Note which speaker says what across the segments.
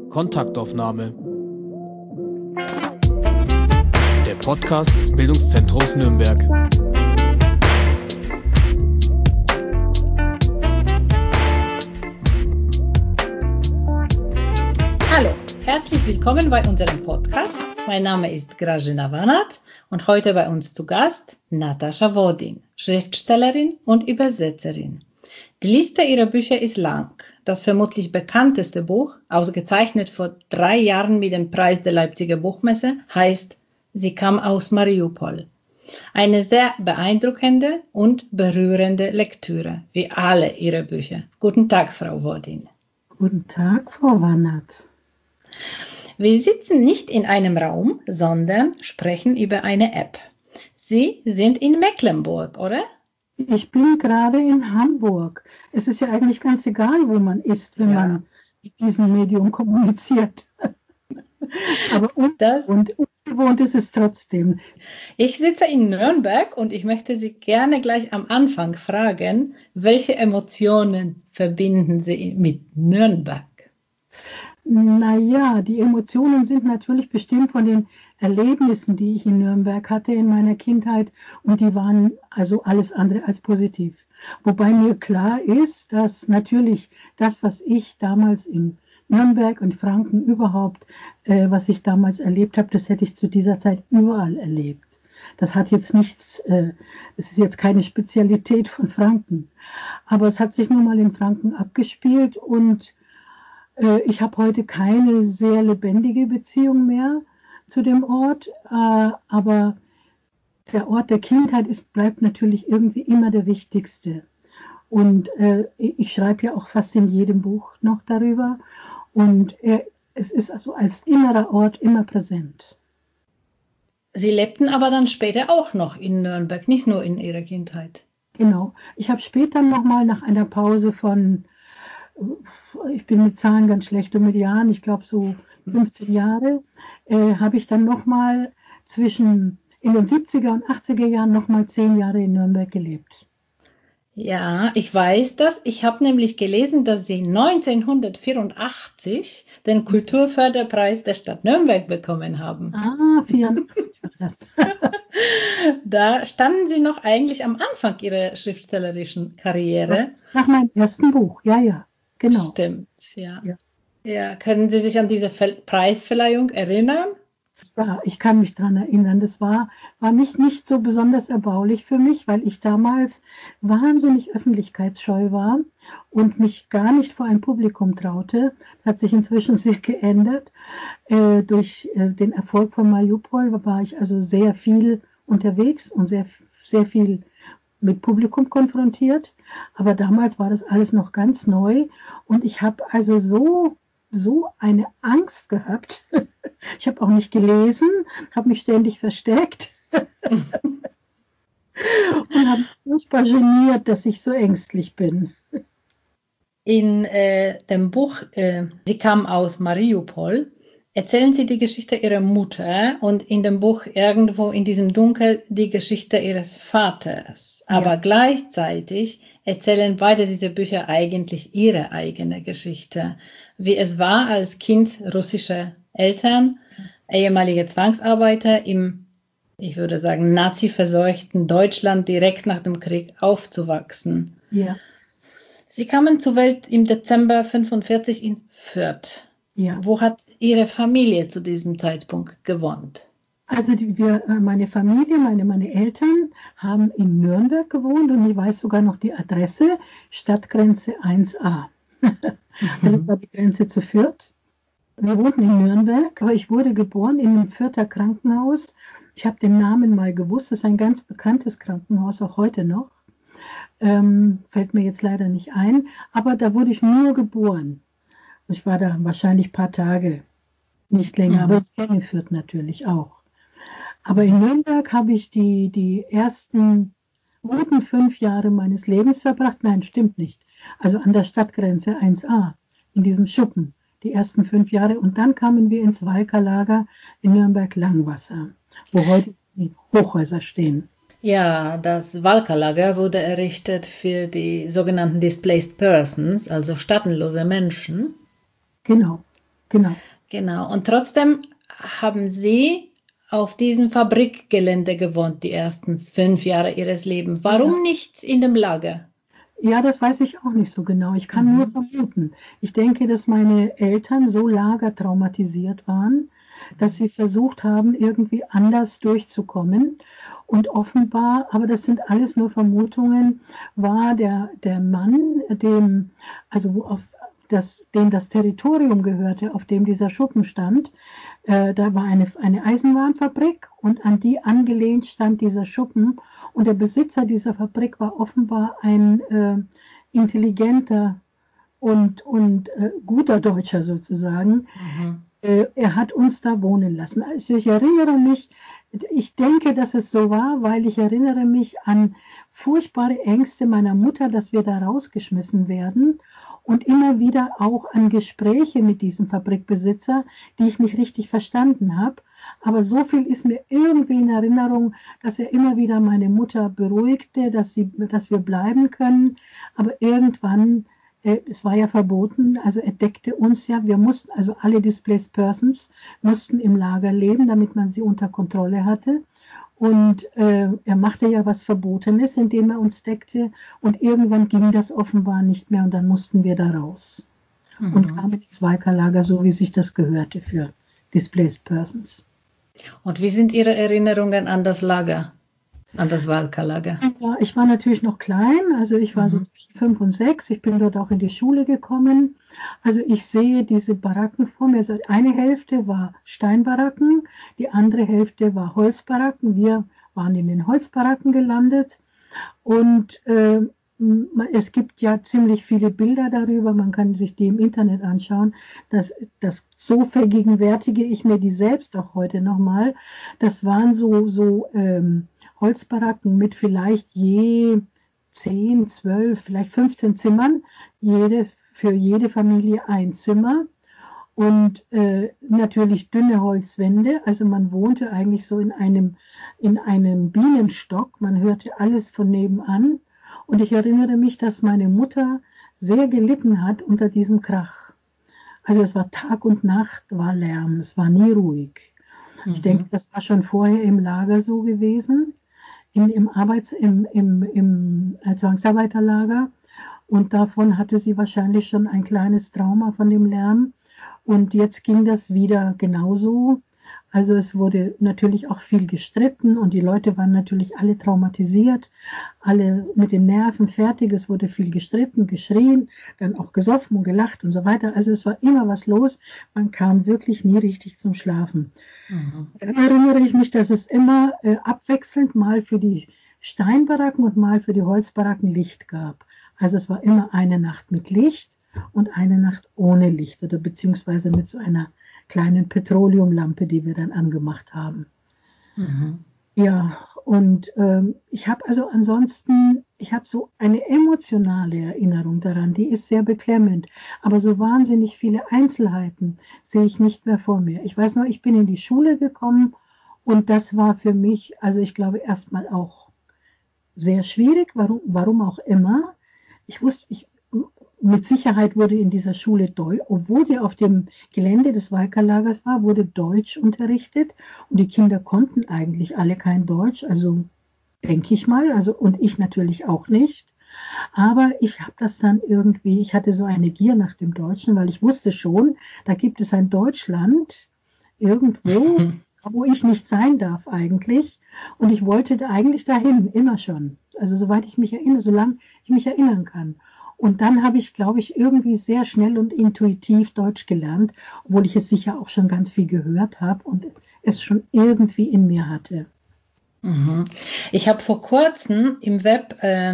Speaker 1: Kontaktaufnahme. Der Podcast des Bildungszentrums Nürnberg.
Speaker 2: Hallo, herzlich willkommen bei unserem Podcast. Mein Name ist Grażyna Wanat und heute bei uns zu Gast Natascha Wodin, Schriftstellerin und Übersetzerin. Die Liste ihrer Bücher ist lang. Das vermutlich bekannteste Buch, ausgezeichnet vor 3 Jahren mit dem Preis der Leipziger Buchmesse, heißt Sie kam aus Mariupol. Eine sehr beeindruckende und berührende Lektüre, wie alle ihre Bücher. Guten Tag, Frau Wodin.
Speaker 3: Guten Tag, Frau Wanat.
Speaker 2: Wir sitzen nicht in einem Raum, sondern sprechen über eine App. Sie sind in Mecklenburg, oder?
Speaker 3: Ich bin gerade in Hamburg. Es ist ja eigentlich ganz egal, wo man ist, wenn man mit diesem Medium kommuniziert. Aber ungewohnt ist es trotzdem.
Speaker 2: Ich sitze in Nürnberg und ich möchte Sie gerne gleich am Anfang fragen, welche Emotionen verbinden Sie mit Nürnberg?
Speaker 3: Naja, die Emotionen sind natürlich bestimmt von den Erlebnissen, die ich in Nürnberg hatte in meiner Kindheit, und die waren also alles andere als positiv. Wobei mir klar ist, dass natürlich das, was ich damals in Nürnberg und Franken überhaupt, was ich damals erlebt habe, das hätte ich zu dieser Zeit überall erlebt. Das hat jetzt nichts, es ist jetzt keine Spezialität von Franken, aber es hat sich nun mal in Franken abgespielt und ich habe heute keine sehr lebendige Beziehung mehr zu dem Ort, aber der Ort der Kindheit bleibt natürlich irgendwie immer der wichtigste. Und ich schreibe ja auch fast in jedem Buch noch darüber. Und es ist also als innerer Ort immer präsent.
Speaker 2: Sie lebten aber dann später auch noch in Nürnberg, nicht nur in Ihrer Kindheit.
Speaker 3: Genau. Ich habe später nochmal nach einer Pause von, ich bin mit Zahlen ganz schlecht und mit Jahren, ich glaube so 15 Jahre, habe ich dann nochmal in den 70er und 80er Jahren nochmal 10 Jahre in Nürnberg gelebt.
Speaker 2: Ja, ich weiß das. Ich habe nämlich gelesen, dass Sie 1984 den Kulturförderpreis der Stadt Nürnberg bekommen haben.
Speaker 3: 84 war das.
Speaker 2: Da standen Sie noch eigentlich am Anfang Ihrer schriftstellerischen Karriere.
Speaker 3: Nach meinem ersten Buch, ja, genau.
Speaker 2: Stimmt, ja. Ja, können Sie sich an diese Preisverleihung erinnern?
Speaker 3: Ja, ich kann mich daran erinnern. Das war nicht so besonders erbaulich für mich, weil ich damals wahnsinnig öffentlichkeitsscheu war und mich gar nicht vor ein Publikum traute. Das hat sich inzwischen sehr geändert. Durch den Erfolg von Mariupol war ich also sehr viel unterwegs und sehr, sehr viel mit Publikum konfrontiert. Aber damals war das alles noch ganz neu und ich habe also so eine Angst gehabt. Ich habe auch nicht gelesen, habe mich ständig versteckt und habe mich furchtbar geniert, dass ich so ängstlich bin.
Speaker 2: In dem Buch Sie kam aus Mariupol erzählen Sie die Geschichte Ihrer Mutter und in dem Buch irgendwo in diesem Dunkel die Geschichte Ihres Vaters. Aber gleichzeitig erzählen beide diese Bücher eigentlich ihre eigene Geschichte. Wie es war, als Kind russischer Eltern, ehemalige Zwangsarbeiter im, ich würde sagen, nazi-verseuchten Deutschland direkt nach dem Krieg aufzuwachsen.
Speaker 3: Ja. Sie
Speaker 2: kamen zur Welt im Dezember 1945 in Fürth.
Speaker 3: Ja.
Speaker 2: Wo hat Ihre Familie zu diesem Zeitpunkt gewohnt?
Speaker 3: Also meine Familie, meine Eltern haben in Nürnberg gewohnt und ich weiß sogar noch die Adresse, Stadtgrenze 1a. Das war die Grenze zu Fürth. Wir wohnten in Nürnberg, aber ich wurde geboren in einem Fürther Krankenhaus. Ich habe den Namen mal gewusst, das ist ein ganz bekanntes Krankenhaus, auch heute noch. Fällt mir jetzt leider nicht ein, aber da wurde ich nur geboren. Ich war da wahrscheinlich ein paar Tage, nicht länger, aber ich kenne Fürth natürlich auch. Aber in Nürnberg habe ich die ersten guten 5 Jahre meines Lebens verbracht. Nein, stimmt nicht. Also an der Stadtgrenze 1a, in diesem Schuppen, die ersten 5 Jahre. Und dann kamen wir ins Walkerlager in Nürnberg-Langwasser, wo heute die Hochhäuser stehen.
Speaker 2: Ja, das Walkerlager wurde errichtet für die sogenannten Displaced Persons, also staatenlose Menschen.
Speaker 3: Genau. Genau.
Speaker 2: Genau. Und trotzdem haben Sie auf diesem Fabrikgelände gewohnt, die ersten 5 Jahre Ihres Lebens. Warum nicht in dem Lager?
Speaker 3: Ja, das weiß ich auch nicht so genau. Ich kann nur vermuten. Ich denke, dass meine Eltern so lagertraumatisiert waren, dass sie versucht haben, irgendwie anders durchzukommen. Und offenbar, aber das sind alles nur Vermutungen, war der Mann, dem das Territorium gehörte, auf dem dieser Schuppen stand, da war eine Eisenbahnfabrik und an die angelehnt stand dieser Schuppen. Und der Besitzer dieser Fabrik war offenbar ein intelligenter und guter Deutscher sozusagen. Er hat uns da wohnen lassen. Also ich erinnere mich, ich denke, dass es so war, weil ich erinnere mich an furchtbare Ängste meiner Mutter, dass wir da rausgeschmissen werden. Und immer wieder auch an Gespräche mit diesem Fabrikbesitzer, die ich nicht richtig verstanden habe. Aber so viel ist mir irgendwie in Erinnerung, dass er immer wieder meine Mutter beruhigte, dass wir bleiben können. Aber irgendwann, es war ja verboten, also er deckte uns ja, wir mussten, also alle Displaced Persons mussten im Lager leben, damit man sie unter Kontrolle hatte. Und er machte ja was Verbotenes, indem er uns deckte. Und irgendwann ging das offenbar nicht mehr und dann mussten wir da raus. Und kamen ins Walkerlager, so wie sich das gehörte für Displaced Persons.
Speaker 2: Und wie sind Ihre Erinnerungen an das Lager, an das Walkerlager?
Speaker 3: Ja, ich war natürlich noch klein, also ich war so zwischen 5 und 6. Ich bin dort auch in die Schule gekommen. Also ich sehe diese Baracken vor mir. Also eine Hälfte war Steinbaracken, die andere Hälfte war Holzbaracken. Wir waren in den Holzbaracken gelandet und es gibt ja ziemlich viele Bilder darüber, man kann sich die im Internet anschauen. So vergegenwärtige ich mir die selbst auch heute nochmal. Das waren so Holzbaracken mit vielleicht je 10, 12, vielleicht 15 Zimmern, für jede Familie ein Zimmer und natürlich dünne Holzwände. Also man wohnte eigentlich so in einem Bienenstock, man hörte alles von nebenan. Und ich erinnere mich, dass meine Mutter sehr gelitten hat unter diesem Krach. Also es war Tag und Nacht, war Lärm, es war nie ruhig. Ich denke, das war schon vorher im Lager so gewesen, als Zwangsarbeiterlager. Und davon hatte sie wahrscheinlich schon ein kleines Trauma von dem Lärm. Und jetzt ging das wieder genauso. Also es wurde natürlich auch viel gestritten und die Leute waren natürlich alle traumatisiert, alle mit den Nerven fertig. Es wurde viel gestritten, geschrien, dann auch gesoffen und gelacht und so weiter. Also es war immer was los. Man kam wirklich nie richtig zum Schlafen. Dann erinnere ich mich, dass es immer abwechselnd mal für die Steinbaracken und mal für die Holzbaracken Licht gab. Also es war immer eine Nacht mit Licht und eine Nacht ohne Licht oder beziehungsweise mit so einer kleinen Petroleumlampe, die wir dann angemacht haben. Ja, und ich habe also ansonsten, ich habe so eine emotionale Erinnerung daran, die ist sehr beklemmend, aber so wahnsinnig viele Einzelheiten sehe ich nicht mehr vor mir. Ich weiß nur, ich bin in die Schule gekommen und das war für mich, also ich glaube erstmal auch sehr schwierig, warum auch immer. Mit Sicherheit wurde in dieser Schule obwohl sie auf dem Gelände des Walkerlagers war, wurde Deutsch unterrichtet und die Kinder konnten eigentlich alle kein Deutsch, also denke ich mal, und ich natürlich auch nicht. Aber ich habe das dann irgendwie, ich hatte so eine Gier nach dem Deutschen, weil ich wusste schon, da gibt es ein Deutschland irgendwo, wo ich nicht sein darf eigentlich. Und ich wollte da eigentlich dahin, immer schon. Also soweit ich mich erinnere, solange ich mich erinnern kann. Und dann habe ich, glaube ich, irgendwie sehr schnell und intuitiv Deutsch gelernt, obwohl ich es sicher auch schon ganz viel gehört habe und es schon irgendwie in mir hatte.
Speaker 2: Ich habe vor kurzem im Web,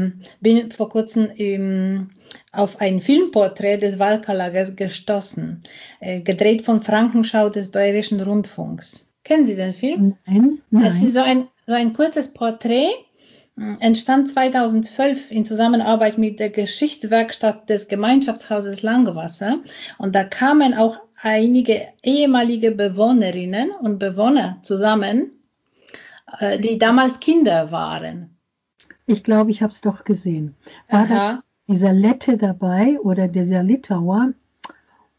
Speaker 2: auf ein Filmporträt des Walkerlagers gestoßen, gedreht von Frankenschau des Bayerischen Rundfunks. Kennen Sie den Film?
Speaker 3: Nein.
Speaker 2: Es ist so ein kurzes Porträt, entstand 2012 in Zusammenarbeit mit der Geschichtswerkstatt des Gemeinschaftshauses Langwasser und da kamen auch einige ehemalige Bewohnerinnen und Bewohner zusammen, die damals Kinder waren.
Speaker 3: Ich glaube, ich habe es doch gesehen. War da dieser Lette dabei oder dieser Litauer?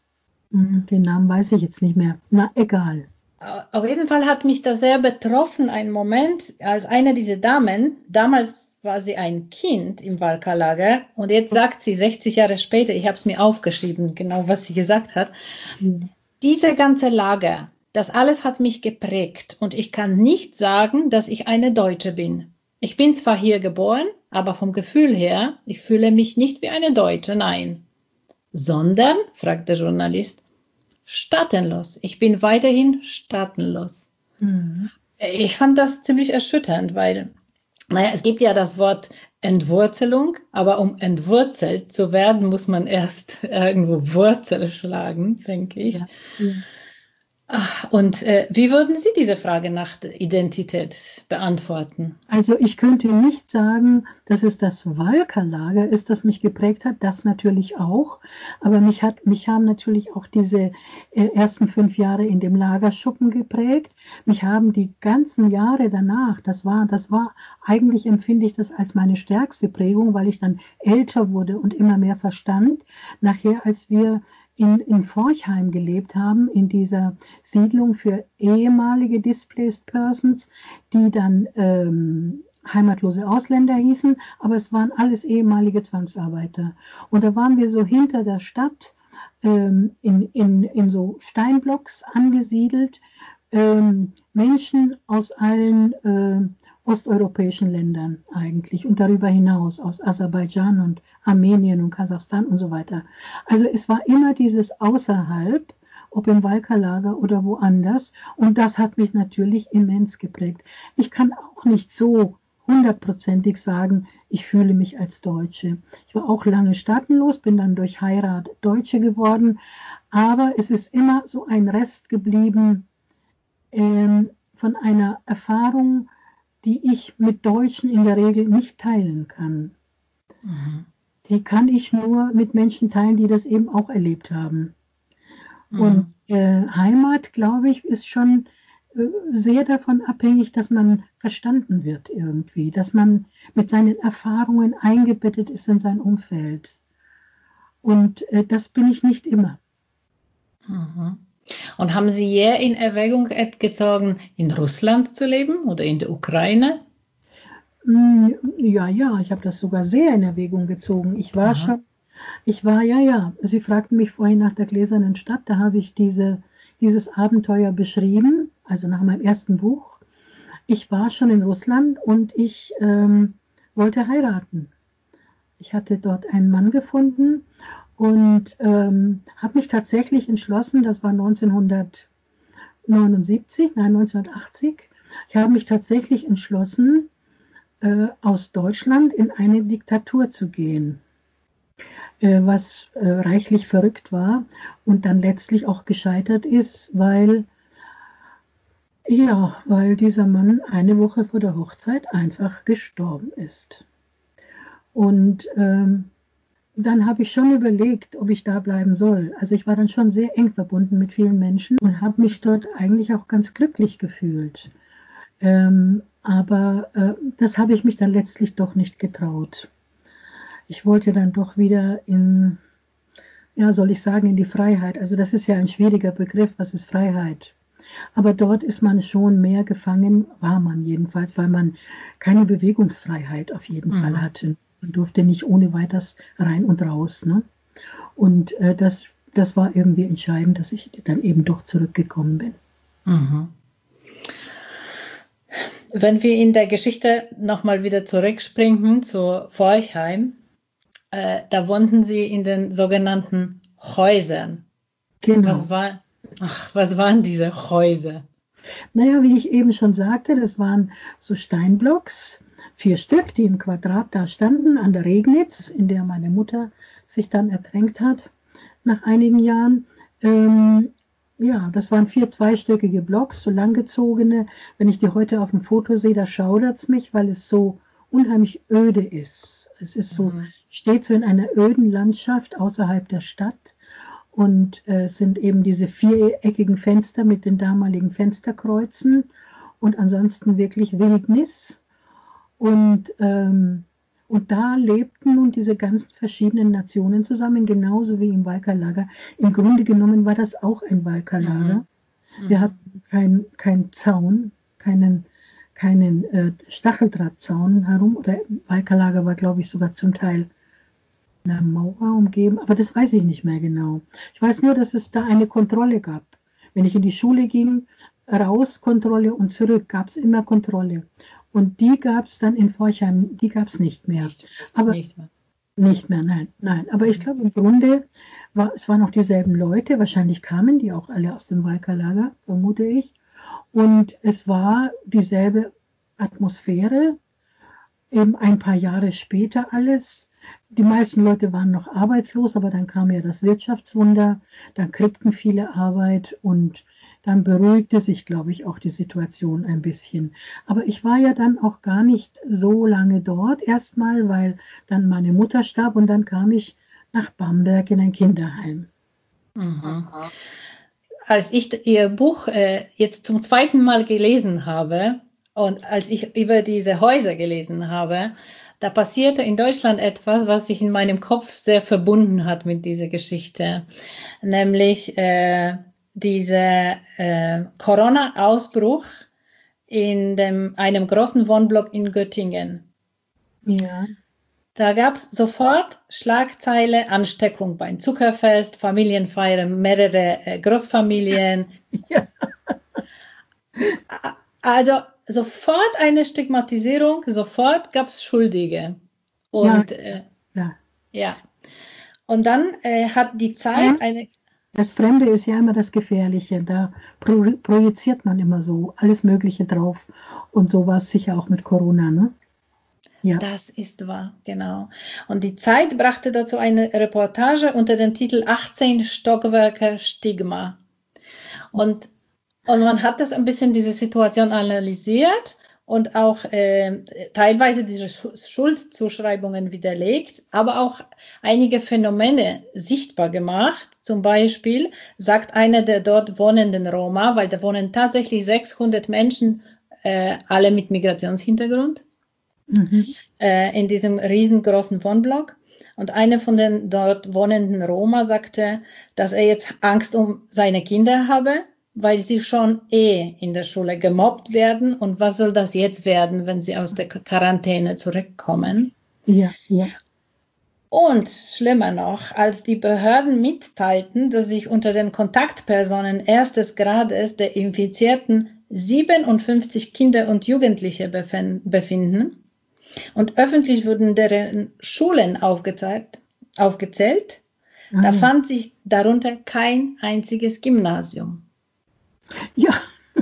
Speaker 3: Den Namen weiß ich jetzt nicht mehr. Na, egal.
Speaker 2: Auf jeden Fall hat mich das sehr betroffen, ein Moment, als eine dieser Damen, damals war sie ein Kind im Valka-Lager und jetzt sagt sie 60 Jahre später, ich habe es mir aufgeschrieben, genau was sie gesagt hat, diese ganze Lager, das alles hat mich geprägt und ich kann nicht sagen, dass ich eine Deutsche bin. Ich bin zwar hier geboren, aber vom Gefühl her, ich fühle mich nicht wie eine Deutsche, nein. Sondern, fragt der Journalist, staatenlos. Ich bin weiterhin staatenlos.
Speaker 3: Mhm.
Speaker 2: Ich fand das ziemlich erschütternd, weil, naja, es gibt ja das Wort Entwurzelung, aber um entwurzelt zu werden, muss man erst irgendwo Wurzel schlagen, denke ich.
Speaker 3: Ja, ja.
Speaker 2: Und wie würden Sie diese Frage nach der Identität beantworten?
Speaker 3: Also ich könnte nicht sagen, dass es das Valka-Lager ist, das mich geprägt hat, das natürlich auch, aber mich haben natürlich auch diese ersten 5 Jahre in dem Lagerschuppen geprägt. Mich haben die ganzen Jahre danach, das war eigentlich empfinde ich das als meine stärkste Prägung, weil ich dann älter wurde und immer mehr verstand. Nachher, als wir in Forchheim gelebt haben, in dieser Siedlung für ehemalige Displaced Persons, die dann heimatlose Ausländer hießen, aber es waren alles ehemalige Zwangsarbeiter. Und da waren wir so hinter der Stadt in so Steinblocks angesiedelt, Menschen aus allen osteuropäischen Ländern eigentlich und darüber hinaus aus Aserbaidschan und Armenien und Kasachstan und so weiter. Also es war immer dieses Außerhalb, ob im Valka-Lager oder woanders, und das hat mich natürlich immens geprägt. Ich kann auch nicht so 100%ig sagen, ich fühle mich als Deutsche. Ich war auch lange staatenlos, bin dann durch Heirat Deutsche geworden, aber es ist immer so ein Rest geblieben von einer Erfahrung, die ich mit Deutschen in der Regel nicht teilen kann.
Speaker 2: Mhm.
Speaker 3: Die kann ich nur mit Menschen teilen, die das eben auch erlebt haben. Mhm. Und Heimat, glaube ich, ist schon sehr davon abhängig, dass man verstanden wird irgendwie, dass man mit seinen Erfahrungen eingebettet ist in sein Umfeld. Und das bin ich nicht immer.
Speaker 2: Mhm. Und haben Sie je in Erwägung gezogen, in Russland zu leben oder in der Ukraine?
Speaker 3: Ja, ich habe das sogar sehr in Erwägung gezogen. Sie fragten mich vorhin nach der Gläsernen Stadt, da habe ich dieses Abenteuer beschrieben, also nach meinem ersten Buch. Ich war schon in Russland und ich wollte heiraten. Ich hatte dort einen Mann gefunden und habe mich tatsächlich entschlossen, das war 1980, ich habe mich tatsächlich entschlossen, aus Deutschland in eine Diktatur zu gehen, was reichlich verrückt war und dann letztlich auch gescheitert ist, weil dieser Mann eine Woche vor der Hochzeit einfach gestorben ist. Und dann habe ich schon überlegt, ob ich da bleiben soll. Also ich war dann schon sehr eng verbunden mit vielen Menschen und habe mich dort eigentlich auch ganz glücklich gefühlt. Aber das habe ich mich dann letztlich doch nicht getraut. Ich wollte dann doch wieder in die Freiheit. Also das ist ja ein schwieriger Begriff, was ist Freiheit? Aber dort ist man schon mehr gefangen, war man jedenfalls, weil man keine Bewegungsfreiheit auf jeden Fall hatte. Man durfte nicht ohne weiteres rein und raus. Ne? Und das war irgendwie entscheidend, dass ich dann eben doch zurückgekommen bin.
Speaker 2: Mhm. Wenn wir in der Geschichte nochmal wieder zurückspringen zu Forchheim, da wohnten Sie in den sogenannten Häusern.
Speaker 3: Genau.
Speaker 2: Was waren diese Häuser?
Speaker 3: Naja, wie ich eben schon sagte, das waren so Steinblocks, 4 Stück, die im Quadrat da standen, an der Regnitz, in der meine Mutter sich dann ertränkt hat, nach einigen Jahren. Das waren 4 zweistöckige Blocks, so langgezogene. Wenn ich die heute auf dem Foto sehe, da schaudert es mich, weil es so unheimlich öde ist. Es ist so, steht so in einer öden Landschaft außerhalb der Stadt. Und es sind eben diese 4-eckigen Fenster mit den damaligen Fensterkreuzen und ansonsten wirklich Wildnis. Und Und da lebten nun diese ganzen verschiedenen Nationen zusammen, genauso wie im Walkerlager. Im Grunde genommen war das auch ein Walkerlager. Wir hatten keinen Zaun, keinen Stacheldrahtzaun herum. Oder Walkerlager war, glaube ich, sogar zum Teil einer Mauer umgeben. Aber das weiß ich nicht mehr genau. Ich weiß nur, dass es da eine Kontrolle gab. Wenn ich in die Schule ging, raus Kontrolle und zurück, gab es immer Kontrolle. Und die gab es dann in Forchheim, die gab es nicht mehr. Nicht mehr, nein. Aber ich glaube, im Grunde es waren noch dieselben Leute. Wahrscheinlich kamen die auch alle aus dem Walkerlager, vermute ich. Und es war dieselbe Atmosphäre, eben ein paar Jahre später alles. Die meisten Leute waren noch arbeitslos, aber dann kam ja das Wirtschaftswunder, dann kriegten viele Arbeit und dann beruhigte sich, glaube ich, auch die Situation ein bisschen. Aber ich war ja dann auch gar nicht so lange dort erstmal, weil dann meine Mutter starb und dann kam ich nach Bamberg in ein Kinderheim.
Speaker 2: Als ich Ihr Buch jetzt zum zweiten Mal gelesen habe und als ich über diese Häuser gelesen habe, da passierte in Deutschland etwas, was sich in meinem Kopf sehr verbunden hat mit dieser Geschichte, nämlich dieser Corona-Ausbruch in einem großen Wohnblock in Göttingen.
Speaker 3: Ja.
Speaker 2: Da gab es sofort Schlagzeile Ansteckung beim Zuckerfest, Familienfeiern, mehrere Großfamilien. Ja. Also sofort eine Stigmatisierung, sofort gab es Schuldige. Und ja. Und dann hat die Zeit eine...
Speaker 3: Das Fremde ist ja immer das Gefährliche. Da projiziert man immer so alles Mögliche drauf. Und so war es sicher auch mit Corona, ne? Ja.
Speaker 2: Das ist wahr, genau. Und die Zeit brachte dazu eine Reportage unter dem Titel 18 Stockwerke Stigma. Und man hat das ein bisschen, diese Situation analysiert und auch teilweise diese Schuldzuschreibungen widerlegt, aber auch einige Phänomene sichtbar gemacht. Zum Beispiel sagt einer der dort wohnenden Roma, weil da wohnen tatsächlich 600 Menschen, alle mit Migrationshintergrund, in diesem riesengroßen Wohnblock. Und einer von den dort wohnenden Roma sagte, dass er jetzt Angst um seine Kinder habe, weil sie schon in der Schule gemobbt werden. Und was soll das jetzt werden, wenn sie aus der Quarantäne zurückkommen?
Speaker 3: Ja.
Speaker 2: Und schlimmer noch, als die Behörden mitteilten, dass sich unter den Kontaktpersonen erstes Grades der Infizierten 57 Kinder und Jugendliche befinden und öffentlich wurden deren Schulen aufgezählt, da fand sich darunter kein einziges Gymnasium.
Speaker 3: Ja.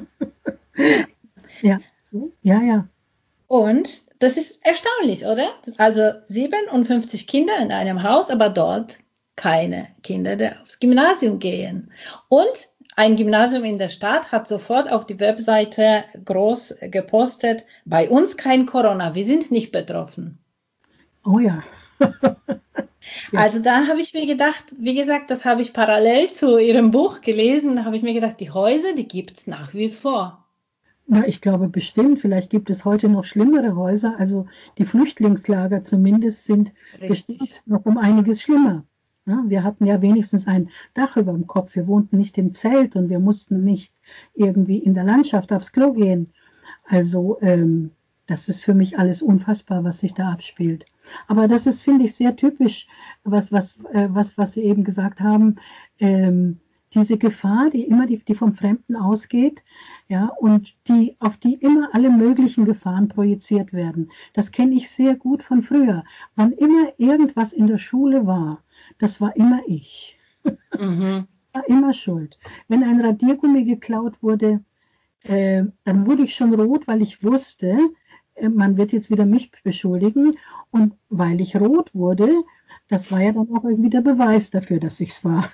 Speaker 3: Ja.
Speaker 2: Und das ist erstaunlich, oder? Also 57 Kinder in einem Haus, aber dort keine Kinder, die aufs Gymnasium gehen. Und ein Gymnasium in der Stadt hat sofort auf die Webseite groß gepostet, bei uns kein Corona, wir sind nicht betroffen.
Speaker 3: Oh ja.
Speaker 2: Also da habe ich mir gedacht, wie gesagt, das habe ich parallel zu Ihrem Buch gelesen, da habe ich mir gedacht, die Häuser, die gibt es nach wie vor.
Speaker 3: Na, ich glaube bestimmt, vielleicht gibt es heute noch schlimmere Häuser, also die Flüchtlingslager zumindest sind bestimmt noch um einiges schlimmer. Ja, wir hatten ja wenigstens ein Dach über dem Kopf, wir wohnten nicht im Zelt und wir mussten nicht irgendwie in der Landschaft aufs Klo gehen. Also das ist für mich alles unfassbar, was sich da abspielt. Aber das ist, finde ich, sehr typisch, was Sie eben gesagt haben, diese Gefahr, die vom Fremden ausgeht, ja, und auf die immer alle möglichen Gefahren projiziert werden. Das kenne ich sehr gut von früher. Wann immer irgendwas in der Schule war, das war immer ich. Das war immer schuld. Wenn ein Radiergummi geklaut wurde, dann wurde ich schon rot, weil ich wusste, man wird jetzt wieder mich beschuldigen. Und weil ich rot wurde, das war ja dann auch irgendwie der Beweis dafür, dass ich es war.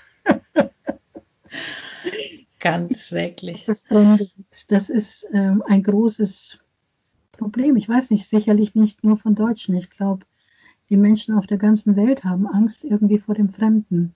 Speaker 2: Ganz schrecklich.
Speaker 3: Das ist ein großes Problem. Ich weiß nicht, sicherlich nicht nur von Deutschen. Ich glaube, die Menschen auf der ganzen Welt haben Angst irgendwie vor dem Fremden.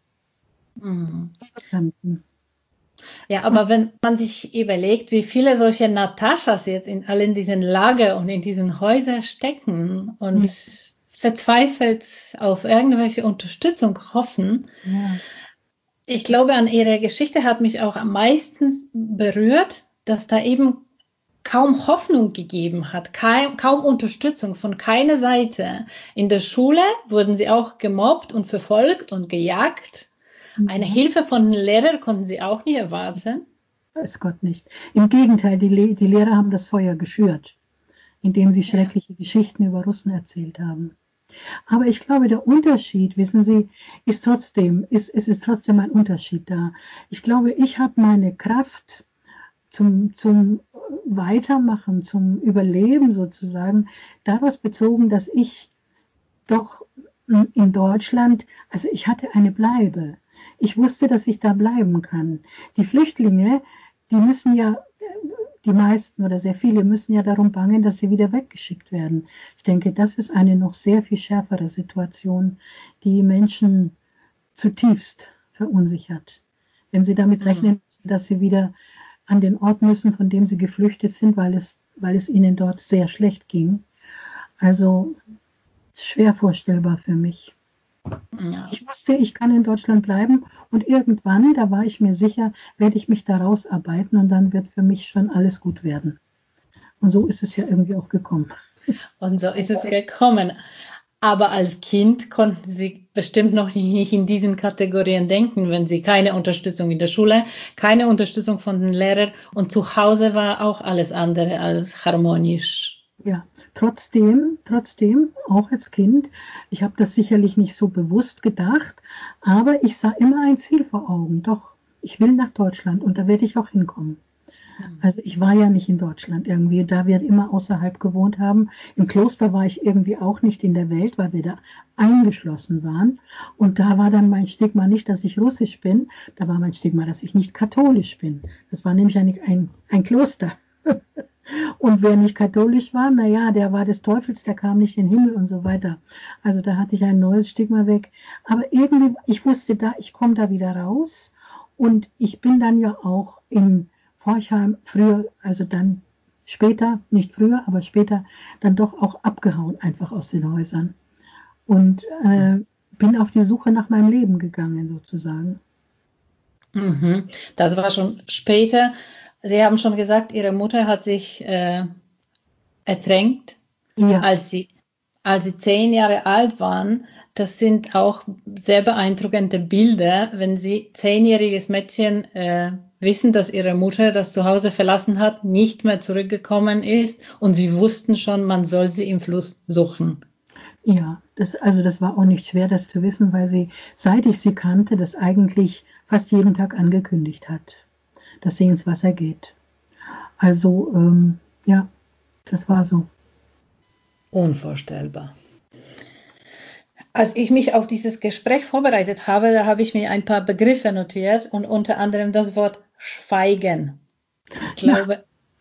Speaker 2: Ja, aber wenn man sich überlegt, wie viele solche Nataschas jetzt in allen diesen Lager und in diesen Häusern stecken und verzweifelt auf irgendwelche Unterstützung hoffen.
Speaker 3: Ja.
Speaker 2: Ich glaube, an ihrer Geschichte hat mich auch am meisten berührt, dass da eben kaum Hoffnung gegeben hat, kaum Unterstützung von keiner Seite. In der Schule wurden sie auch gemobbt und verfolgt und gejagt. Eine Hilfe von den Lehrern konnten sie auch nie erwarten.
Speaker 3: Weiß Gott nicht. Im Gegenteil, die Lehrer haben das Feuer geschürt, indem sie schreckliche Geschichten über Russen erzählt haben. Aber ich glaube, der Unterschied, wissen Sie, ist trotzdem ein Unterschied da. Ich glaube, ich habe meine Kraft zum Weitermachen, zum Überleben sozusagen, daraus bezogen, dass ich doch in Deutschland, also ich hatte eine Bleibe. Ich wusste, dass ich da bleiben kann. Die Flüchtlinge, die müssen ja, die meisten oder sehr viele müssen ja darum bangen, dass sie wieder weggeschickt werden. Ich denke, das ist eine noch sehr viel schärfere Situation, die Menschen zutiefst verunsichert. Wenn sie damit rechnen, dass sie wieder an den Ort müssen, von dem sie geflüchtet sind, weil es ihnen dort sehr schlecht ging. Also schwer vorstellbar für mich. Ja. Ich wusste, ich kann in Deutschland bleiben und irgendwann, da war ich mir sicher, werde ich mich da rausarbeiten und dann wird für mich schon alles gut werden. Und so ist es ja irgendwie auch gekommen.
Speaker 2: Und so ist es gekommen. Aber als Kind konnten Sie bestimmt noch nicht in diesen Kategorien denken, wenn Sie keine Unterstützung in der Schule, keine Unterstützung von den Lehrern und zu Hause war auch alles andere als harmonisch.
Speaker 3: Ja, trotzdem, auch als Kind, ich habe das sicherlich nicht so bewusst gedacht, aber ich sah immer ein Ziel vor Augen. Doch, ich will nach Deutschland und da werde ich auch hinkommen. Also ich war ja nicht in Deutschland irgendwie, da wir immer außerhalb gewohnt haben. Im Kloster war ich irgendwie auch nicht in der Welt, weil wir da eingeschlossen waren. Und da war dann mein Stigma nicht, dass ich russisch bin, da war mein Stigma, dass ich nicht katholisch bin. Das war nämlich ein Kloster. Und wer nicht katholisch war, naja, der war des Teufels, der kam nicht in den Himmel und so weiter. Also da hatte ich ein neues Stigma weg. Aber irgendwie, ich wusste da, ich komme da wieder raus. Und ich bin dann ja auch in Forchheim früher, also dann später, nicht früher, aber später, dann doch auch abgehauen, einfach aus den Häusern. Und bin auf die Suche nach meinem Leben gegangen, sozusagen.
Speaker 2: Das war schon später. Sie haben schon gesagt, Ihre Mutter hat sich ertränkt, ja, als sie 10 Jahre alt waren. Das sind auch sehr beeindruckende Bilder, wenn Sie 10-jähriges Mädchen wissen, dass Ihre Mutter das Zuhause verlassen hat, nicht mehr zurückgekommen ist und Sie wussten schon, man soll sie im Fluss suchen.
Speaker 3: Ja, das war auch nicht schwer, das zu wissen, weil sie, seit ich sie kannte, das eigentlich fast jeden Tag angekündigt hat, dass sie ins Wasser geht. Also, ja, das war so.
Speaker 2: Unvorstellbar. Als ich mich auf dieses Gespräch vorbereitet habe, da habe ich mir ein paar Begriffe notiert und unter anderem das Wort Schweigen. Ich glaube,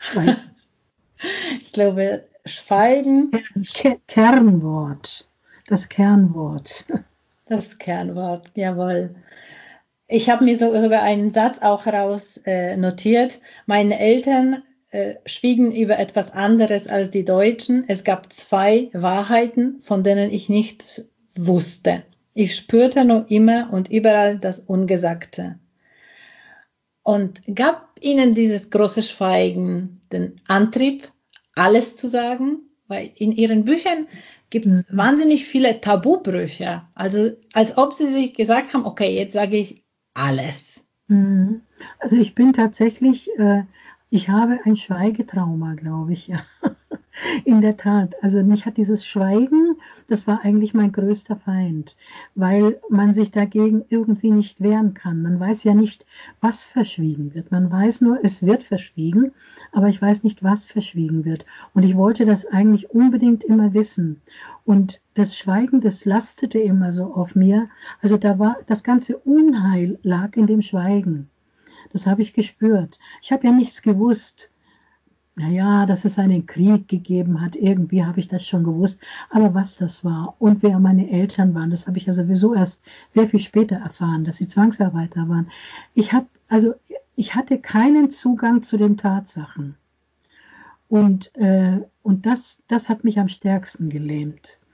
Speaker 2: Schweigen.
Speaker 3: Kernwort. Das Kernwort.
Speaker 2: Das Kernwort, jawohl. Ich habe mir sogar einen Satz auch heraus notiert. Meine Eltern schwiegen über etwas anderes als die Deutschen. Es gab 2 Wahrheiten, von denen ich nichts wusste. Ich spürte nur immer und überall das Ungesagte. Und gab Ihnen dieses große Schweigen den Antrieb, alles zu sagen? Weil in Ihren Büchern gibt es wahnsinnig viele Tabubrüche. Also als ob Sie sich gesagt haben, okay, jetzt sage ich alles.
Speaker 3: Also ich bin tatsächlich, ich habe ein Schweigetrauma, glaube ich, ja. In der Tat, also mich hat dieses Schweigen, das war eigentlich mein größter Feind, weil man sich dagegen irgendwie nicht wehren kann. Man weiß ja nicht, was verschwiegen wird. Man weiß nur, es wird verschwiegen, aber ich weiß nicht, was verschwiegen wird. Und ich wollte das eigentlich unbedingt immer wissen. Und das Schweigen, das lastete immer so auf mir. Also da war, das ganze Unheil lag in dem Schweigen. Das habe ich gespürt. Ich habe ja nichts gewusst. Naja, dass es einen Krieg gegeben hat, irgendwie habe ich das schon gewusst, aber was das war und wer meine Eltern waren, das habe ich ja sowieso erst sehr viel später erfahren, dass sie Zwangsarbeiter waren. Ich hatte keinen Zugang zu den Tatsachen und das hat mich am stärksten gelähmt.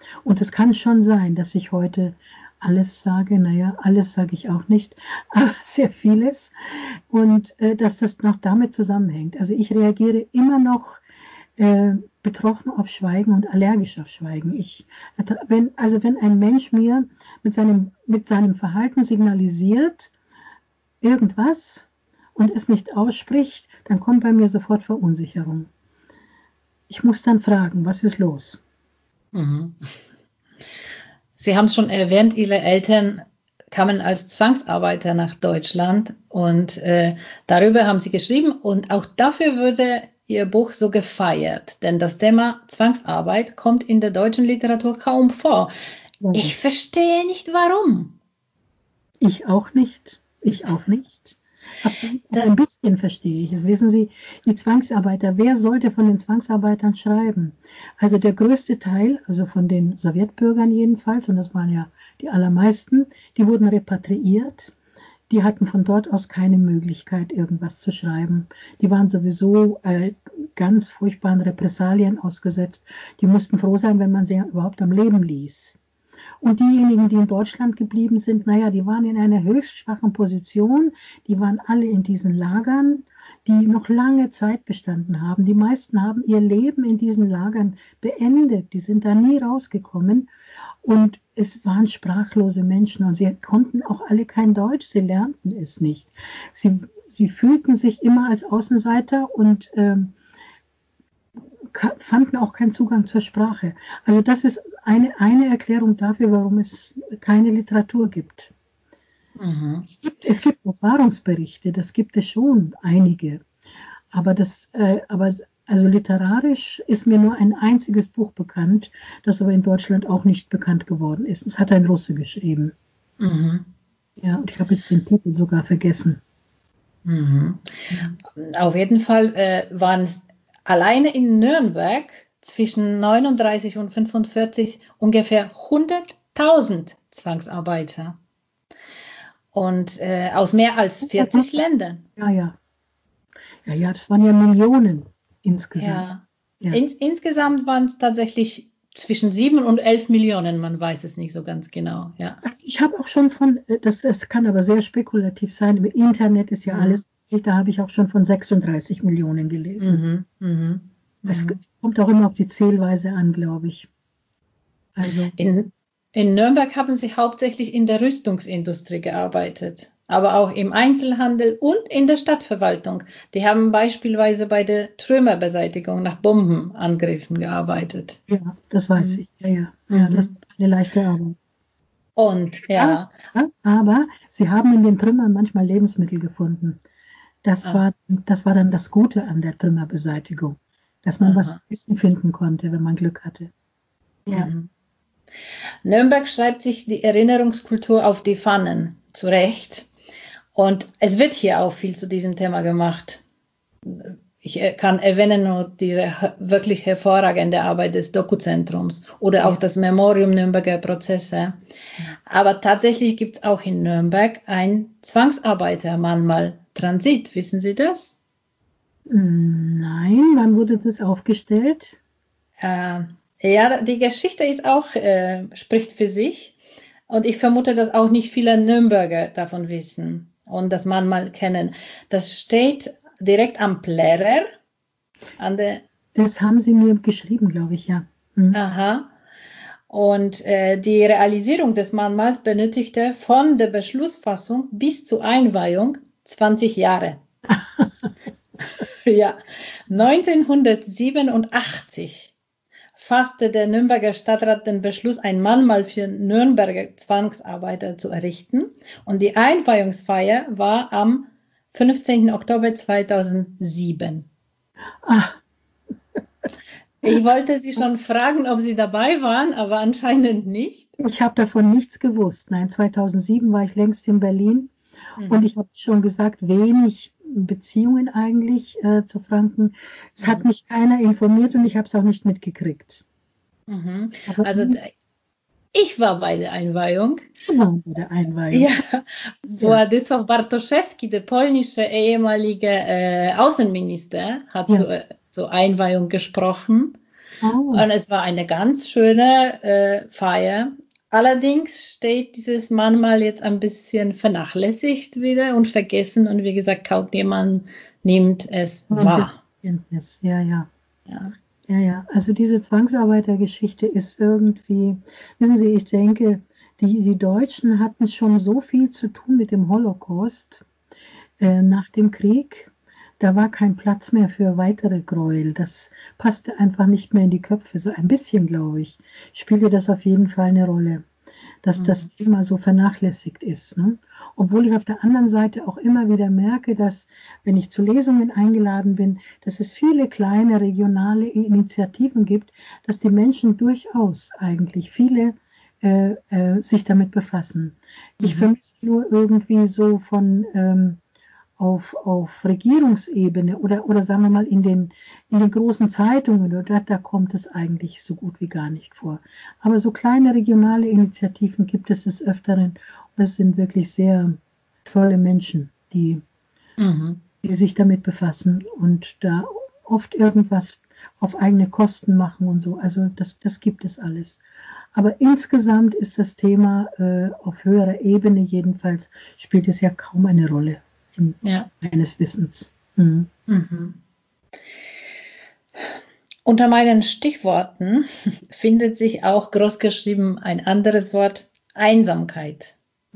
Speaker 3: Und es kann schon sein, dass ich heute alles sage, naja, alles sage ich auch nicht, aber sehr vieles. Und dass das noch damit zusammenhängt. Also ich reagiere immer noch betroffen auf Schweigen und allergisch auf Schweigen. Wenn ein Mensch mir mit seinem Verhalten signalisiert irgendwas und es nicht ausspricht, dann kommt bei mir sofort Verunsicherung. Ich muss dann fragen, was ist los?
Speaker 2: Mhm. Sie haben es schon erwähnt, Ihre Eltern kamen als Zwangsarbeiter nach Deutschland und darüber haben Sie geschrieben und auch dafür wurde Ihr Buch so gefeiert, denn das Thema Zwangsarbeit kommt in der deutschen Literatur kaum vor.
Speaker 3: Ja.
Speaker 2: Ich verstehe nicht, warum.
Speaker 3: Ich auch nicht. Absolut. Ein bisschen verstehe ich es. Wissen Sie, die Zwangsarbeiter, wer sollte von den Zwangsarbeitern schreiben? Also der größte Teil, also von den Sowjetbürgern jedenfalls, und das waren ja die allermeisten, die wurden repatriiert. Die hatten von dort aus keine Möglichkeit, irgendwas zu schreiben. Die waren sowieso ganz furchtbaren Repressalien ausgesetzt. Die mussten froh sein, wenn man sie überhaupt am Leben ließ. Und diejenigen, die in Deutschland geblieben sind, naja, die waren in einer höchst schwachen Position. Die waren alle in diesen Lagern, die noch lange Zeit bestanden haben. Die meisten haben ihr Leben in diesen Lagern beendet. Die sind da nie rausgekommen. Und es waren sprachlose Menschen und sie konnten auch alle kein Deutsch, sie lernten es nicht. Sie fühlten sich immer als Außenseiter und fanden auch keinen Zugang zur Sprache. Also das ist eine Erklärung dafür, warum es keine Literatur gibt.
Speaker 2: Mhm.
Speaker 3: Es gibt Erfahrungsberichte, das gibt es schon einige. Aber also literarisch ist mir nur ein einziges Buch bekannt, das aber in Deutschland auch nicht bekannt geworden ist. Es hat ein Russe geschrieben.
Speaker 2: Mhm.
Speaker 3: Ja, und ich habe jetzt den Titel sogar vergessen.
Speaker 2: Mhm. Auf jeden Fall waren es alleine in Nürnberg zwischen 39 und 45 ungefähr 100.000 Zwangsarbeiter. Und aus mehr als 40 Ländern.
Speaker 3: Ja, das waren ja Millionen insgesamt.
Speaker 2: Ja. Insgesamt waren es tatsächlich zwischen 7 und 11 Millionen, man weiß es nicht so ganz genau. Ja.
Speaker 3: Also ich habe auch schon das kann aber sehr spekulativ sein, im Internet ist ja alles, da habe ich auch schon von 36 Millionen gelesen. Es kommt auch immer auf die Zählweise an, glaube ich. Also.
Speaker 2: In Nürnberg haben Sie hauptsächlich in der Rüstungsindustrie gearbeitet, aber auch im Einzelhandel und in der Stadtverwaltung. Die haben beispielsweise bei der Trümmerbeseitigung nach Bombenangriffen gearbeitet.
Speaker 3: Ja, das weiß ich. Ja, das ist eine leichte Arbeit.
Speaker 2: Und
Speaker 3: aber sie haben in den Trümmern manchmal Lebensmittel gefunden. Das war dann das Gute an der Trümmerbeseitigung, dass man was zu essen finden konnte, wenn man Glück hatte. Ja.
Speaker 2: Nürnberg schreibt sich die Erinnerungskultur auf die Pfannen zurecht. Und es wird hier auch viel zu diesem Thema gemacht. Ich kann erwähnen nur diese wirklich hervorragende Arbeit des Doku-Zentrums oder auch das Memorium Nürnberger Prozesse. Aber tatsächlich gibt es auch in Nürnberg ein Zwangsarbeitermahnmal Transit. Wissen Sie das?
Speaker 3: Nein, wann wurde das aufgestellt?
Speaker 2: Ja, die Geschichte ist auch, spricht für sich. Und ich vermute, dass auch nicht viele Nürnberger davon wissen und das Mahnmal kennen. Das steht direkt am Plärrer.
Speaker 3: Das haben Sie mir geschrieben, glaube ich, ja.
Speaker 2: Aha. Und die Realisierung des Mahnmals benötigte von der Beschlussfassung bis zur Einweihung 20 Jahre. Ja, 1987 fasste der Nürnberger Stadtrat den Beschluss, ein Mahnmal für Nürnberger Zwangsarbeiter zu errichten. Und die Einweihungsfeier war am 15. Oktober 2007. Ich wollte Sie schon fragen, ob Sie dabei waren, aber anscheinend nicht.
Speaker 3: Ich habe davon nichts gewusst. Nein, 2007 war ich längst in Berlin und ich habe schon gesagt, wenig Beziehungen eigentlich zu Franken. Es hat mich keiner informiert und ich habe es auch nicht mitgekriegt.
Speaker 2: Also ich war bei der Einweihung.
Speaker 3: Ja,
Speaker 2: Władysław Bartoszewski, der polnische ehemalige Außenminister, hat zur Einweihung gesprochen.
Speaker 3: Oh.
Speaker 2: Und es war eine ganz schöne Feier. Allerdings steht dieses manchmal jetzt ein bisschen vernachlässigt wieder und vergessen. Und wie gesagt, kaum jemand nimmt es wahr.
Speaker 3: Ja, ja. Ja, ja. Also diese Zwangsarbeitergeschichte ist irgendwie, wissen Sie, ich denke, die Deutschen hatten schon so viel zu tun mit dem Holocaust nach dem Krieg. Da war kein Platz mehr für weitere Gräuel. Das passte einfach nicht mehr in die Köpfe. So ein bisschen, glaube ich, spielte das auf jeden Fall eine Rolle, dass das Thema so vernachlässigt ist. Ne? Obwohl ich auf der anderen Seite auch immer wieder merke, dass, wenn ich zu Lesungen eingeladen bin, dass es viele kleine regionale Initiativen gibt, dass die Menschen durchaus eigentlich viele sich damit befassen. Ich vermisse nur irgendwie so von auf Regierungsebene oder sagen wir mal in den großen Zeitungen, da kommt es eigentlich so gut wie gar nicht vor. Aber so kleine regionale Initiativen gibt es des Öfteren. Und es sind wirklich sehr tolle Menschen, die sich damit befassen und da oft irgendwas auf eigene Kosten machen und so. Also das gibt es alles. Aber insgesamt ist das Thema auf höherer Ebene jedenfalls, spielt es ja kaum eine Rolle. Meines Wissens.
Speaker 2: Unter meinen Stichworten findet sich auch großgeschrieben ein anderes Wort, Einsamkeit.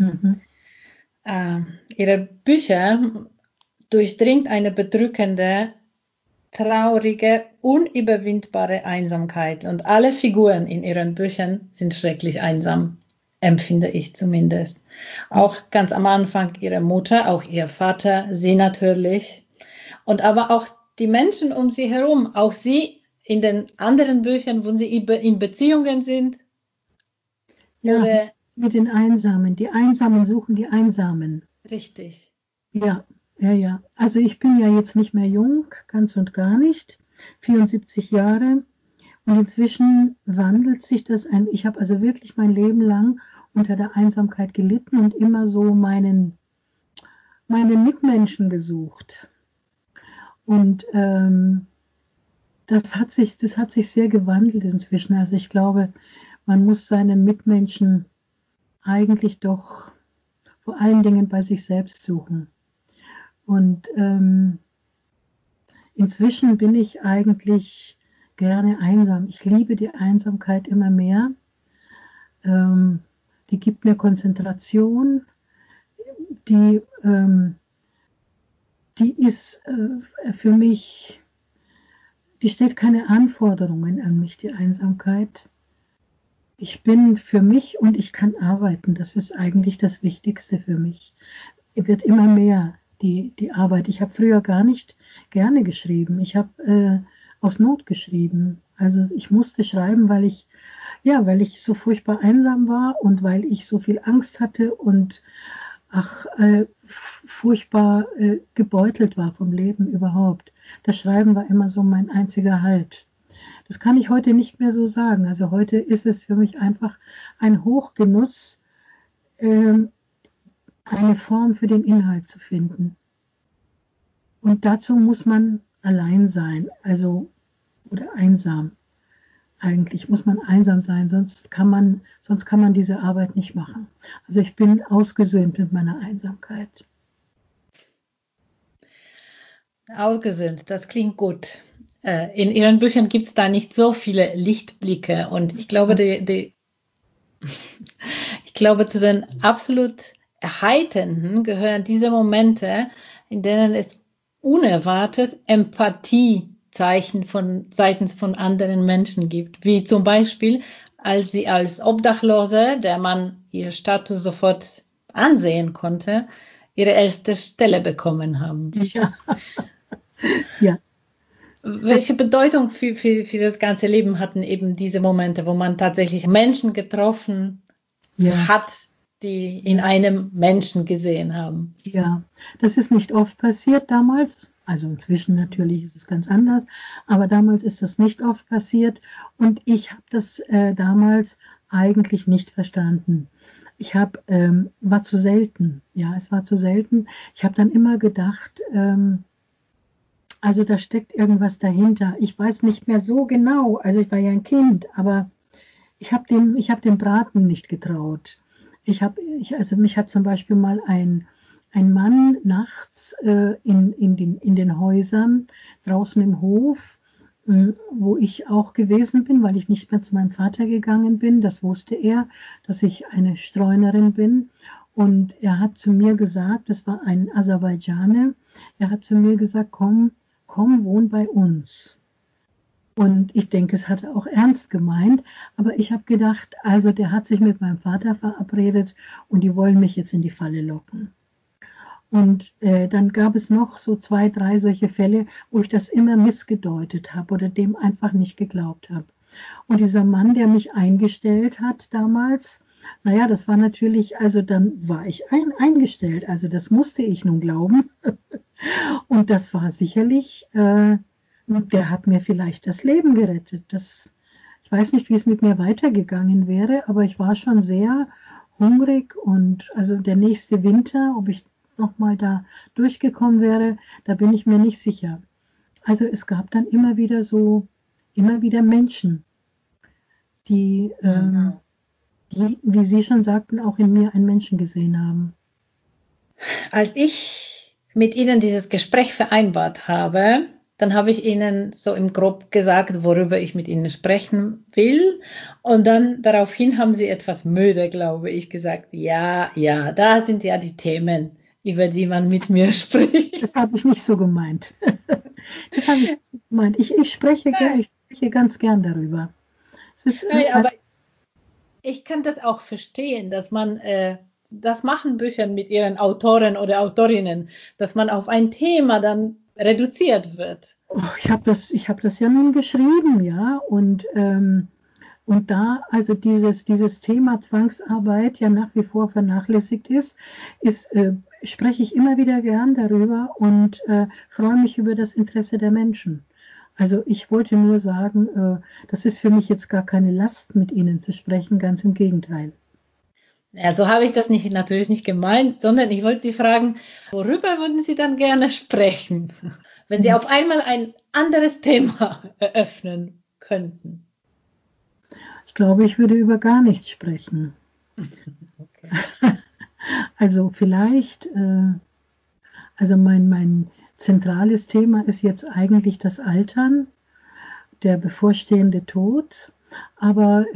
Speaker 2: Ihre Bücher durchdringt eine bedrückende, traurige, unüberwindbare Einsamkeit und alle Figuren in ihren Büchern sind schrecklich einsam, empfinde ich zumindest. Auch ganz am Anfang ihre Mutter, auch ihr Vater, sie natürlich. Und aber auch die Menschen um sie herum, auch sie in den anderen Büchern, wo sie in Beziehungen sind.
Speaker 3: Ja, oder mit den Einsamen. Die Einsamen suchen die Einsamen.
Speaker 2: Richtig.
Speaker 3: Ja. Also ich bin ja jetzt nicht mehr jung, ganz und gar nicht. 74 Jahre. Und inzwischen wandelt sich das ein. Ich habe also wirklich mein Leben lang unter der Einsamkeit gelitten und immer so meine Mitmenschen gesucht. Und das hat sich sehr gewandelt inzwischen. Also ich glaube, man muss seine Mitmenschen eigentlich doch vor allen Dingen bei sich selbst suchen. Und inzwischen bin ich eigentlich gerne einsam. Ich liebe die Einsamkeit immer mehr. Die gibt mir Konzentration, die ist für mich, die stellt keine Anforderungen an mich, die Einsamkeit. Ich bin für mich und ich kann arbeiten. Das ist eigentlich das Wichtigste für mich. Es wird immer mehr, die Arbeit. Ich habe früher gar nicht gerne geschrieben. Ich habe aus Not geschrieben. Also ich musste schreiben, weil ich so furchtbar einsam war und weil ich so viel Angst hatte und furchtbar gebeutelt war vom Leben überhaupt. Das Schreiben war immer so mein einziger Halt. Das kann ich heute nicht mehr so sagen. Also heute ist es für mich einfach ein Hochgenuss, eine Form für den Inhalt zu finden. Und dazu muss man allein sein, also oder einsam. Eigentlich muss man einsam sein, sonst kann man diese Arbeit nicht machen. Also ich bin ausgesöhnt mit meiner Einsamkeit.
Speaker 2: Ausgesöhnt, das klingt gut. In Ihren Büchern gibt es da nicht so viele Lichtblicke und ich glaube, ich glaube, zu den absolut Erheiternden gehören diese Momente, in denen es unerwartet Empathiezeichen seitens von anderen Menschen gibt, wie zum Beispiel, als sie als Obdachlose, der man ihr Status sofort ansehen konnte, ihre erste Stelle bekommen haben.
Speaker 3: Ja.
Speaker 2: Welche Bedeutung für das ganze Leben hatten eben diese Momente, wo man tatsächlich Menschen getroffen hat, die in einem Menschen gesehen haben?
Speaker 3: Ja, das ist nicht oft passiert damals. Also inzwischen natürlich ist es ganz anders, aber damals ist das nicht oft passiert und ich habe das damals eigentlich nicht verstanden. War zu selten. Ja, es war zu selten. Ich habe dann immer gedacht, Also da steckt irgendwas dahinter. Ich weiß nicht mehr so genau. Also ich war ja ein Kind, aber ich habe dem Braten nicht getraut. Also mich hat zum Beispiel mal ein Mann nachts in den Häusern draußen im Hof, wo ich auch gewesen bin, weil ich nicht mehr zu meinem Vater gegangen bin. Das wusste er, dass ich eine Streunerin bin. Und er hat zu mir gesagt, das war ein Aserbaidschaner, er hat zu mir gesagt, komm, wohn bei uns. Und ich denke, es hat er auch ernst gemeint, aber ich habe gedacht, also der hat sich mit meinem Vater verabredet und die wollen mich jetzt in die Falle locken. Und dann gab es noch so 2, 3 solche Fälle, wo ich das immer missgedeutet habe oder dem einfach nicht geglaubt habe. Und dieser Mann, der mich eingestellt hat damals, naja, das war natürlich, also dann war ich eingestellt, also das musste ich nun glauben. Und das war sicherlich, der hat mir vielleicht das Leben gerettet. Ich weiß nicht, wie es mit mir weitergegangen wäre, aber ich war schon sehr hungrig und also der nächste Winter, ob ich nochmal da durchgekommen wäre, da bin ich mir nicht sicher. Also es gab dann immer wieder Menschen, die, wie Sie schon sagten, auch in mir einen Menschen gesehen haben.
Speaker 2: Als ich mit Ihnen dieses Gespräch vereinbart habe, dann habe ich Ihnen so im Grob gesagt, worüber ich mit Ihnen sprechen will. Und dann daraufhin haben Sie etwas müde, glaube ich, gesagt, ja, da sind ja die Themen, über die man mit mir spricht.
Speaker 3: Das habe ich nicht so gemeint. Das habe ich nicht so gemeint. Ich spreche ganz gern darüber.
Speaker 2: Aber ich kann das auch verstehen, dass man, das machen Bücher mit ihren Autoren oder Autorinnen, dass man auf ein Thema dann reduziert wird.
Speaker 3: Oh, ich habe das ja nun geschrieben, ja, und da also dieses Thema Zwangsarbeit ja nach wie vor vernachlässigt ist, spreche ich immer wieder gern darüber und freue mich über das Interesse der Menschen. Also ich wollte nur sagen, das ist für mich jetzt gar keine Last, mit Ihnen zu sprechen, ganz im Gegenteil.
Speaker 2: Ja, so habe ich das natürlich nicht gemeint, sondern ich wollte Sie fragen, worüber würden Sie dann gerne sprechen, wenn Sie auf einmal ein anderes Thema eröffnen könnten?
Speaker 3: Ich glaube, ich würde über gar nichts sprechen. Okay. Also vielleicht, also mein zentrales Thema ist jetzt eigentlich das Altern, der bevorstehende Tod, aber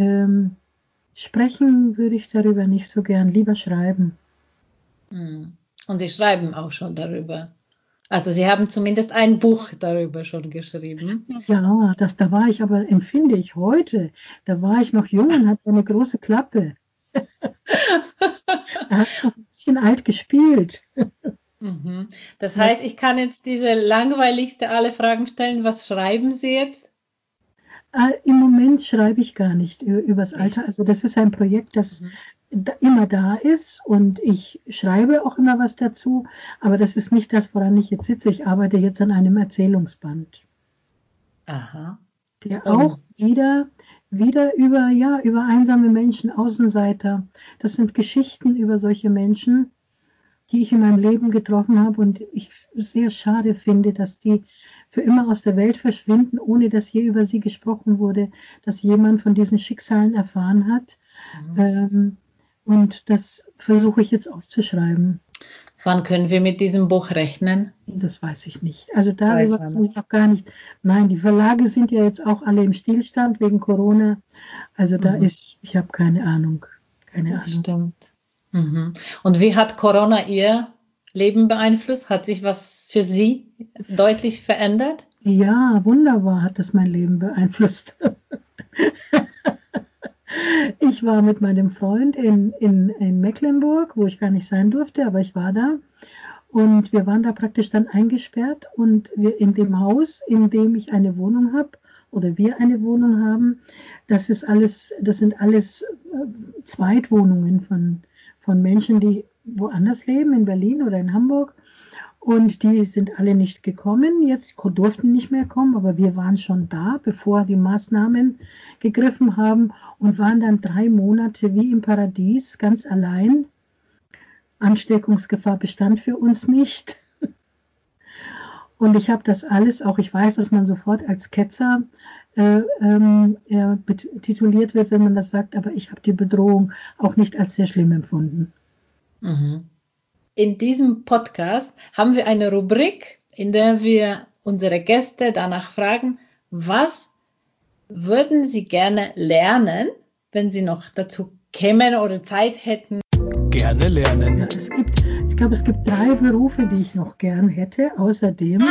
Speaker 3: sprechen würde ich darüber nicht so gern, lieber schreiben.
Speaker 2: Und Sie schreiben auch schon darüber. Also Sie haben zumindest ein Buch darüber schon geschrieben.
Speaker 3: Ja, da war ich aber, empfinde ich heute, da war ich noch jung und hatte eine große Klappe. Da habe ich noch ein bisschen alt gespielt.
Speaker 2: Das heißt, ich kann jetzt diese langweiligste aller Fragen stellen. Was schreiben Sie jetzt?
Speaker 3: Im Moment schreibe ich gar nicht übers Alter. Also das ist ein Projekt, das immer da ist und ich schreibe auch immer was dazu, aber das ist nicht das, woran ich jetzt sitze. Ich arbeite jetzt an einem Erzählungsband.
Speaker 2: Aha.
Speaker 3: Der auch wieder über einsame Menschen, Außenseiter. Das sind Geschichten über solche Menschen, die ich in meinem Leben getroffen habe und ich sehr schade finde, dass die für immer aus der Welt verschwinden, ohne dass je über sie gesprochen wurde, dass jemand von diesen Schicksalen erfahren hat. Und das versuche ich jetzt aufzuschreiben.
Speaker 2: Wann können wir mit diesem Buch rechnen?
Speaker 3: Das weiß ich nicht. Also darüber kann ich noch gar nicht. Nein, die Verlage sind ja jetzt auch alle im Stillstand wegen Corona. Also ich habe keine Ahnung.
Speaker 2: Das stimmt. Und wie hat Corona Ihr Leben beeinflusst? Hat sich was für Sie deutlich verändert?
Speaker 3: Ja, wunderbar hat das mein Leben beeinflusst. Ich war mit meinem Freund in Mecklenburg, wo ich gar nicht sein durfte, aber ich war da. Und wir waren da praktisch dann eingesperrt und wir in dem Haus, in dem ich eine Wohnung habe, oder wir eine Wohnung haben, das sind alles Zweitwohnungen von Menschen, die woanders leben, in Berlin oder in Hamburg. Und die sind alle nicht gekommen, jetzt durften nicht mehr kommen, aber wir waren schon da, bevor die Maßnahmen gegriffen haben und waren dann 3 Monate wie im Paradies, ganz allein. Ansteckungsgefahr bestand für uns nicht. Und ich habe das alles, auch ich weiß, dass man sofort als Ketzer tituliert wird, wenn man das sagt, aber ich habe die Bedrohung auch nicht als sehr schlimm empfunden.
Speaker 2: Mhm. In diesem Podcast haben wir eine Rubrik, in der wir unsere Gäste danach fragen, was würden sie gerne lernen, wenn sie noch dazu kämen oder Zeit hätten?
Speaker 1: Gerne lernen.
Speaker 3: Ja, ich glaube, es gibt 3 Berufe, die ich noch gern hätte, außerdem.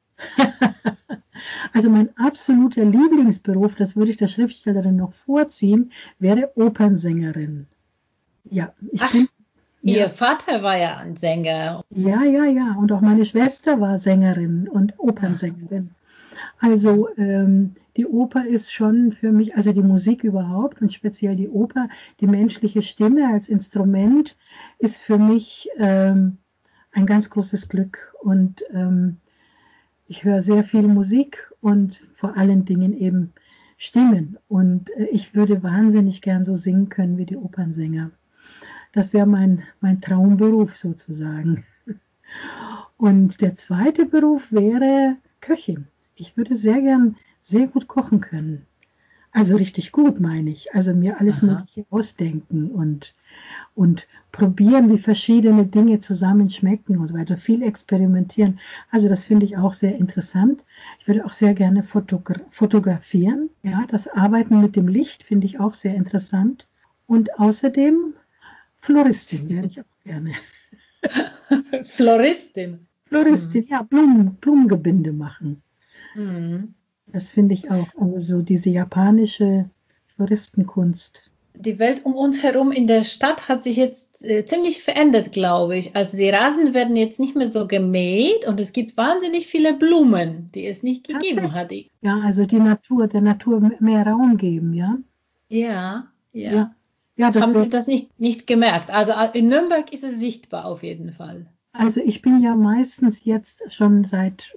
Speaker 3: Also mein absoluter Lieblingsberuf, das würde ich der Schriftstellerin noch vorziehen, wäre Opernsängerin. Ja,
Speaker 2: Ihr Vater war ja ein Sänger.
Speaker 3: Ja. Und auch meine Schwester war Sängerin und Opernsängerin. Also die Oper ist schon für mich, also die Musik überhaupt und speziell die Oper, die menschliche Stimme als Instrument ist für mich ein ganz großes Glück. Und ich höre sehr viel Musik und vor allen Dingen eben Stimmen. Und ich würde wahnsinnig gern so singen können wie die Opernsänger. Das wäre mein Traumberuf sozusagen. Und der zweite Beruf wäre Köchin. Ich würde sehr gern sehr gut kochen können. Also richtig gut, meine ich. Also mir alles Mögliche ausdenken und probieren, wie verschiedene Dinge zusammen schmecken und so weiter. Viel experimentieren. Also das finde ich auch sehr interessant. Ich würde auch sehr gerne fotografieren. Ja, das Arbeiten mit dem Licht finde ich auch sehr interessant. Und außerdem Floristin wäre ich auch gerne.
Speaker 2: Floristin?
Speaker 3: Floristin, ja, Blumengebinde machen.
Speaker 2: Mhm.
Speaker 3: Das finde ich auch. Also so diese japanische Floristenkunst.
Speaker 2: Die Welt um uns herum in der Stadt hat sich jetzt ziemlich verändert, glaube ich. Also die Rasen werden jetzt nicht mehr so gemäht und es gibt wahnsinnig viele Blumen, die es nicht gegeben hat.
Speaker 3: Ja, also der Natur mehr Raum geben, ja?
Speaker 2: Ja.
Speaker 3: Ja,
Speaker 2: Haben Sie das nicht gemerkt? Also in Nürnberg ist es sichtbar auf jeden Fall.
Speaker 3: Also ich bin ja meistens jetzt schon seit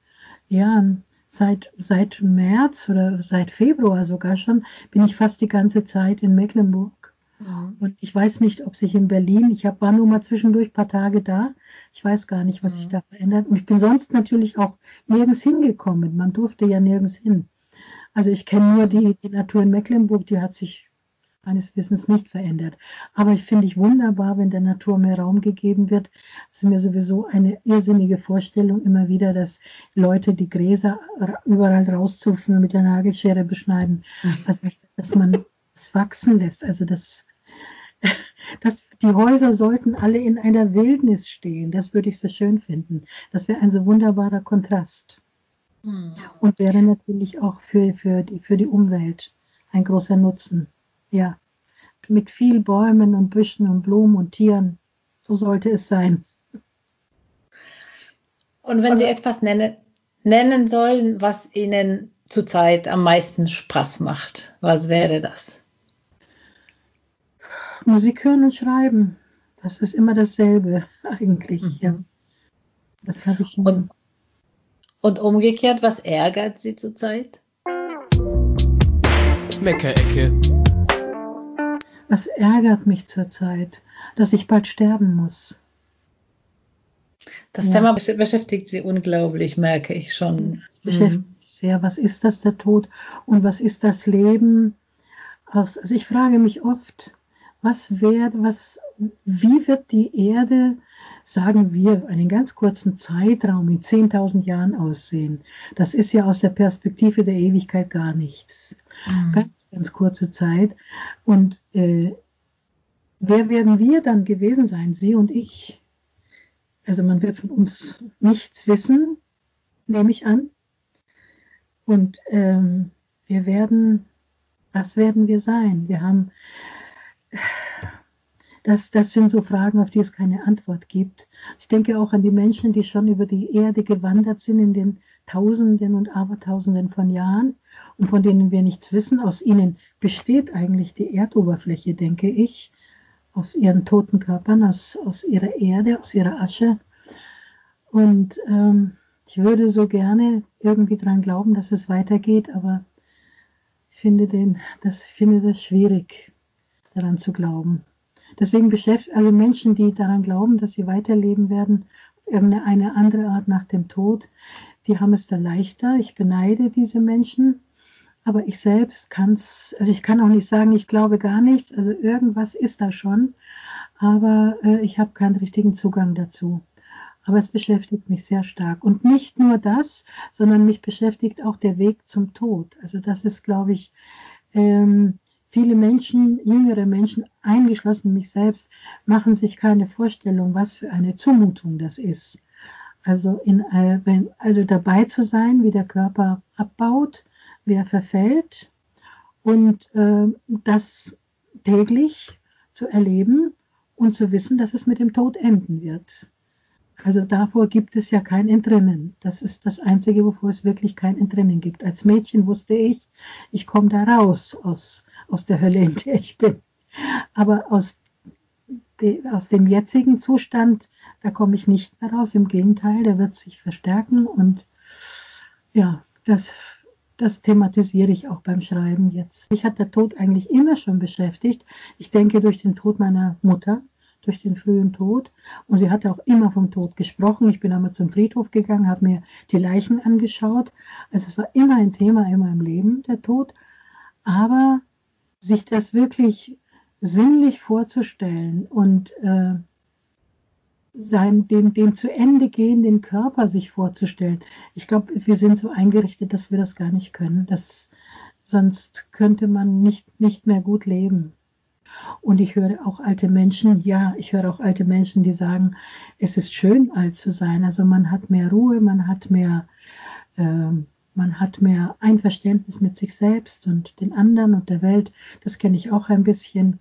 Speaker 3: März oder seit Februar sogar schon, bin ich fast die ganze Zeit in Mecklenburg. Mhm. Und ich weiß nicht, ob sich in Berlin, war nur mal zwischendurch ein paar Tage da, ich weiß gar nicht, was sich da verändert. Und ich bin sonst natürlich auch nirgends hingekommen. Man durfte ja nirgends hin. Also ich kenne nur die Natur in Mecklenburg, die hat sich meines Wissens nicht verändert. Aber ich finde ich wunderbar, wenn der Natur mehr Raum gegeben wird. Es ist mir sowieso eine irrsinnige Vorstellung immer wieder, dass Leute die Gräser überall rauszupfen und mit der Nagelschere beschneiden. Also dass man es wachsen lässt. Also dass die Häuser sollten alle in einer Wildnis stehen. Das würde ich so schön finden. Das wäre ein so wunderbarer Kontrast. Und wäre natürlich auch für die Umwelt ein großer Nutzen. Ja, mit viel Bäumen und Büschen und Blumen und Tieren. So sollte es sein.
Speaker 2: Und wenn Sie etwas nennen sollen, was Ihnen zurzeit am meisten Spaß macht, was wäre das?
Speaker 3: Musik hören und schreiben. Das ist immer dasselbe eigentlich. Ja. Das habe ich schon.
Speaker 2: Und umgekehrt, was ärgert Sie zurzeit?
Speaker 1: Meckerecke.
Speaker 3: Was ärgert mich zurzeit? Dass ich bald sterben muss.
Speaker 2: Das Thema beschäftigt Sie unglaublich, merke ich schon.
Speaker 3: Das beschäftigt mich sehr. Was ist das, der Tod? Und was ist das Leben? Also ich frage mich oft, wie wird die Erde, sagen wir, einen ganz kurzen Zeitraum in 10.000 Jahren aussehen? Das ist ja aus der Perspektive der Ewigkeit gar nichts. Ganz kurze Zeit. Und wer werden wir dann gewesen sein? Sie und ich. Also man wird von uns nichts wissen, nehme ich an. Und was werden wir sein? Wir haben, das sind so Fragen, auf die es keine Antwort gibt. Ich denke auch an die Menschen, die schon über die Erde gewandert sind in den Tausenden und Abertausenden von Jahren und von denen wir nichts wissen. Aus ihnen besteht eigentlich die Erdoberfläche, denke ich, aus ihren toten Körpern, aus ihrer Erde, aus ihrer Asche. Und ich würde so gerne irgendwie dran glauben, dass es weitergeht, aber ich finde das schwierig, daran zu glauben. Deswegen also Menschen, die daran glauben, dass sie weiterleben werden, irgendeine andere Art nach dem Tod, die haben es da leichter. Ich beneide diese Menschen. Aber ich selbst ich kann auch nicht sagen, ich glaube gar nichts. Also irgendwas ist da schon. Aber ich habe keinen richtigen Zugang dazu. Aber es beschäftigt mich sehr stark. Und nicht nur das, sondern mich beschäftigt auch der Weg zum Tod. Also das ist, glaube ich, viele Menschen, jüngere Menschen, eingeschlossen mich selbst, machen sich keine Vorstellung, was für eine Zumutung das ist. Also, also dabei zu sein, wie der Körper abbaut, wie er verfällt und das täglich zu erleben und zu wissen, dass es mit dem Tod enden wird. Also davor gibt es ja kein Entrinnen. Das ist das Einzige, wovor es wirklich kein Entrinnen gibt. Als Mädchen wusste ich komme da raus aus der Hölle, in der ich bin. Aber aus dem jetzigen Zustand, da komme ich nicht mehr raus. Im Gegenteil, der wird sich verstärken. Und ja, das thematisiere ich auch beim Schreiben jetzt. Mich hat der Tod eigentlich immer schon beschäftigt. Ich denke durch den Tod meiner Mutter, durch den frühen Tod. Und sie hatte auch immer vom Tod gesprochen. Ich bin einmal zum Friedhof gegangen, habe mir die Leichen angeschaut. Also es war immer ein Thema in meinem Leben, der Tod. Aber sich das wirklich sinnlich vorzustellen und den zu Ende gehenden Körper sich vorzustellen. Ich glaube, wir sind so eingerichtet, dass wir das gar nicht können. Sonst könnte man nicht mehr gut leben. Und ich höre auch alte Menschen, die sagen, es ist schön, alt zu sein. Also man hat mehr Ruhe, man hat mehr Einverständnis mit sich selbst und den anderen und der Welt. Das kenne ich auch ein bisschen.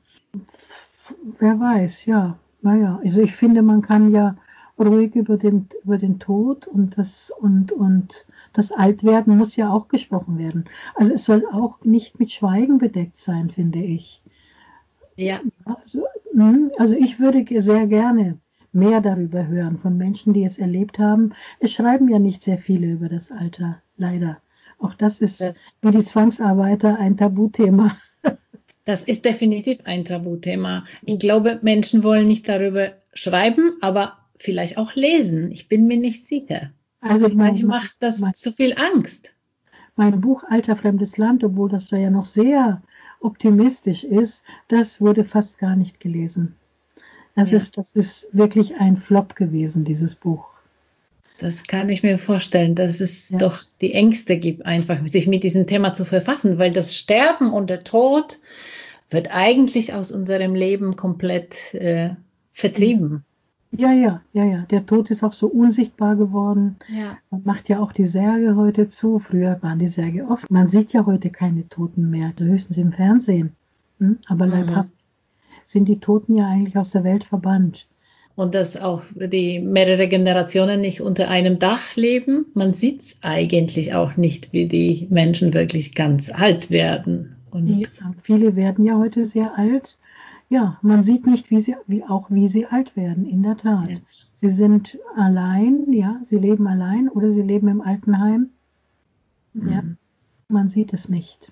Speaker 3: Wer weiß, ja. Naja, also ich finde, man kann ja ruhig über den Tod und das Altwerden muss ja auch gesprochen werden. Also es soll auch nicht mit Schweigen bedeckt sein, finde ich.
Speaker 2: Ja.
Speaker 3: Also ich würde sehr gerne mehr darüber hören von Menschen, die es erlebt haben. Es schreiben ja nicht sehr viele über das Alter, leider. Auch das ist wie die Zwangsarbeiter ein Tabuthema.
Speaker 2: Das ist definitiv ein Tabuthema. Ich glaube, Menschen wollen nicht darüber schreiben, aber vielleicht auch lesen. Ich bin mir nicht sicher.
Speaker 3: Also
Speaker 2: vielleicht macht das zu viel Angst.
Speaker 3: Mein Buch Alter fremdes Land, obwohl das da ja noch sehr optimistisch ist, das wurde fast gar nicht gelesen. Das ist wirklich ein Flop gewesen, dieses Buch.
Speaker 2: Das kann ich mir vorstellen, dass es doch die Ängste gibt, einfach sich mit diesem Thema zu verfassen, weil das Sterben und der Tod wird eigentlich aus unserem Leben komplett vertrieben.
Speaker 3: Ja. Der Tod ist auch so unsichtbar geworden.
Speaker 2: Ja.
Speaker 3: Man macht ja auch die Särge heute zu. Früher waren die Särge oft. Man sieht ja heute keine Toten mehr, höchstens im Fernsehen. Aber leibhaft sind die Toten ja eigentlich aus der Welt verbannt.
Speaker 2: Und dass auch die mehrere Generationen nicht unter einem Dach leben. Man sieht es eigentlich auch nicht, wie die Menschen wirklich ganz alt werden. Und
Speaker 3: viele werden ja heute sehr alt. Ja, man sieht nicht, wie sie alt werden, in der Tat. Ja. Sie sind allein, sie leben allein oder sie leben im Altenheim. Ja, man sieht es nicht.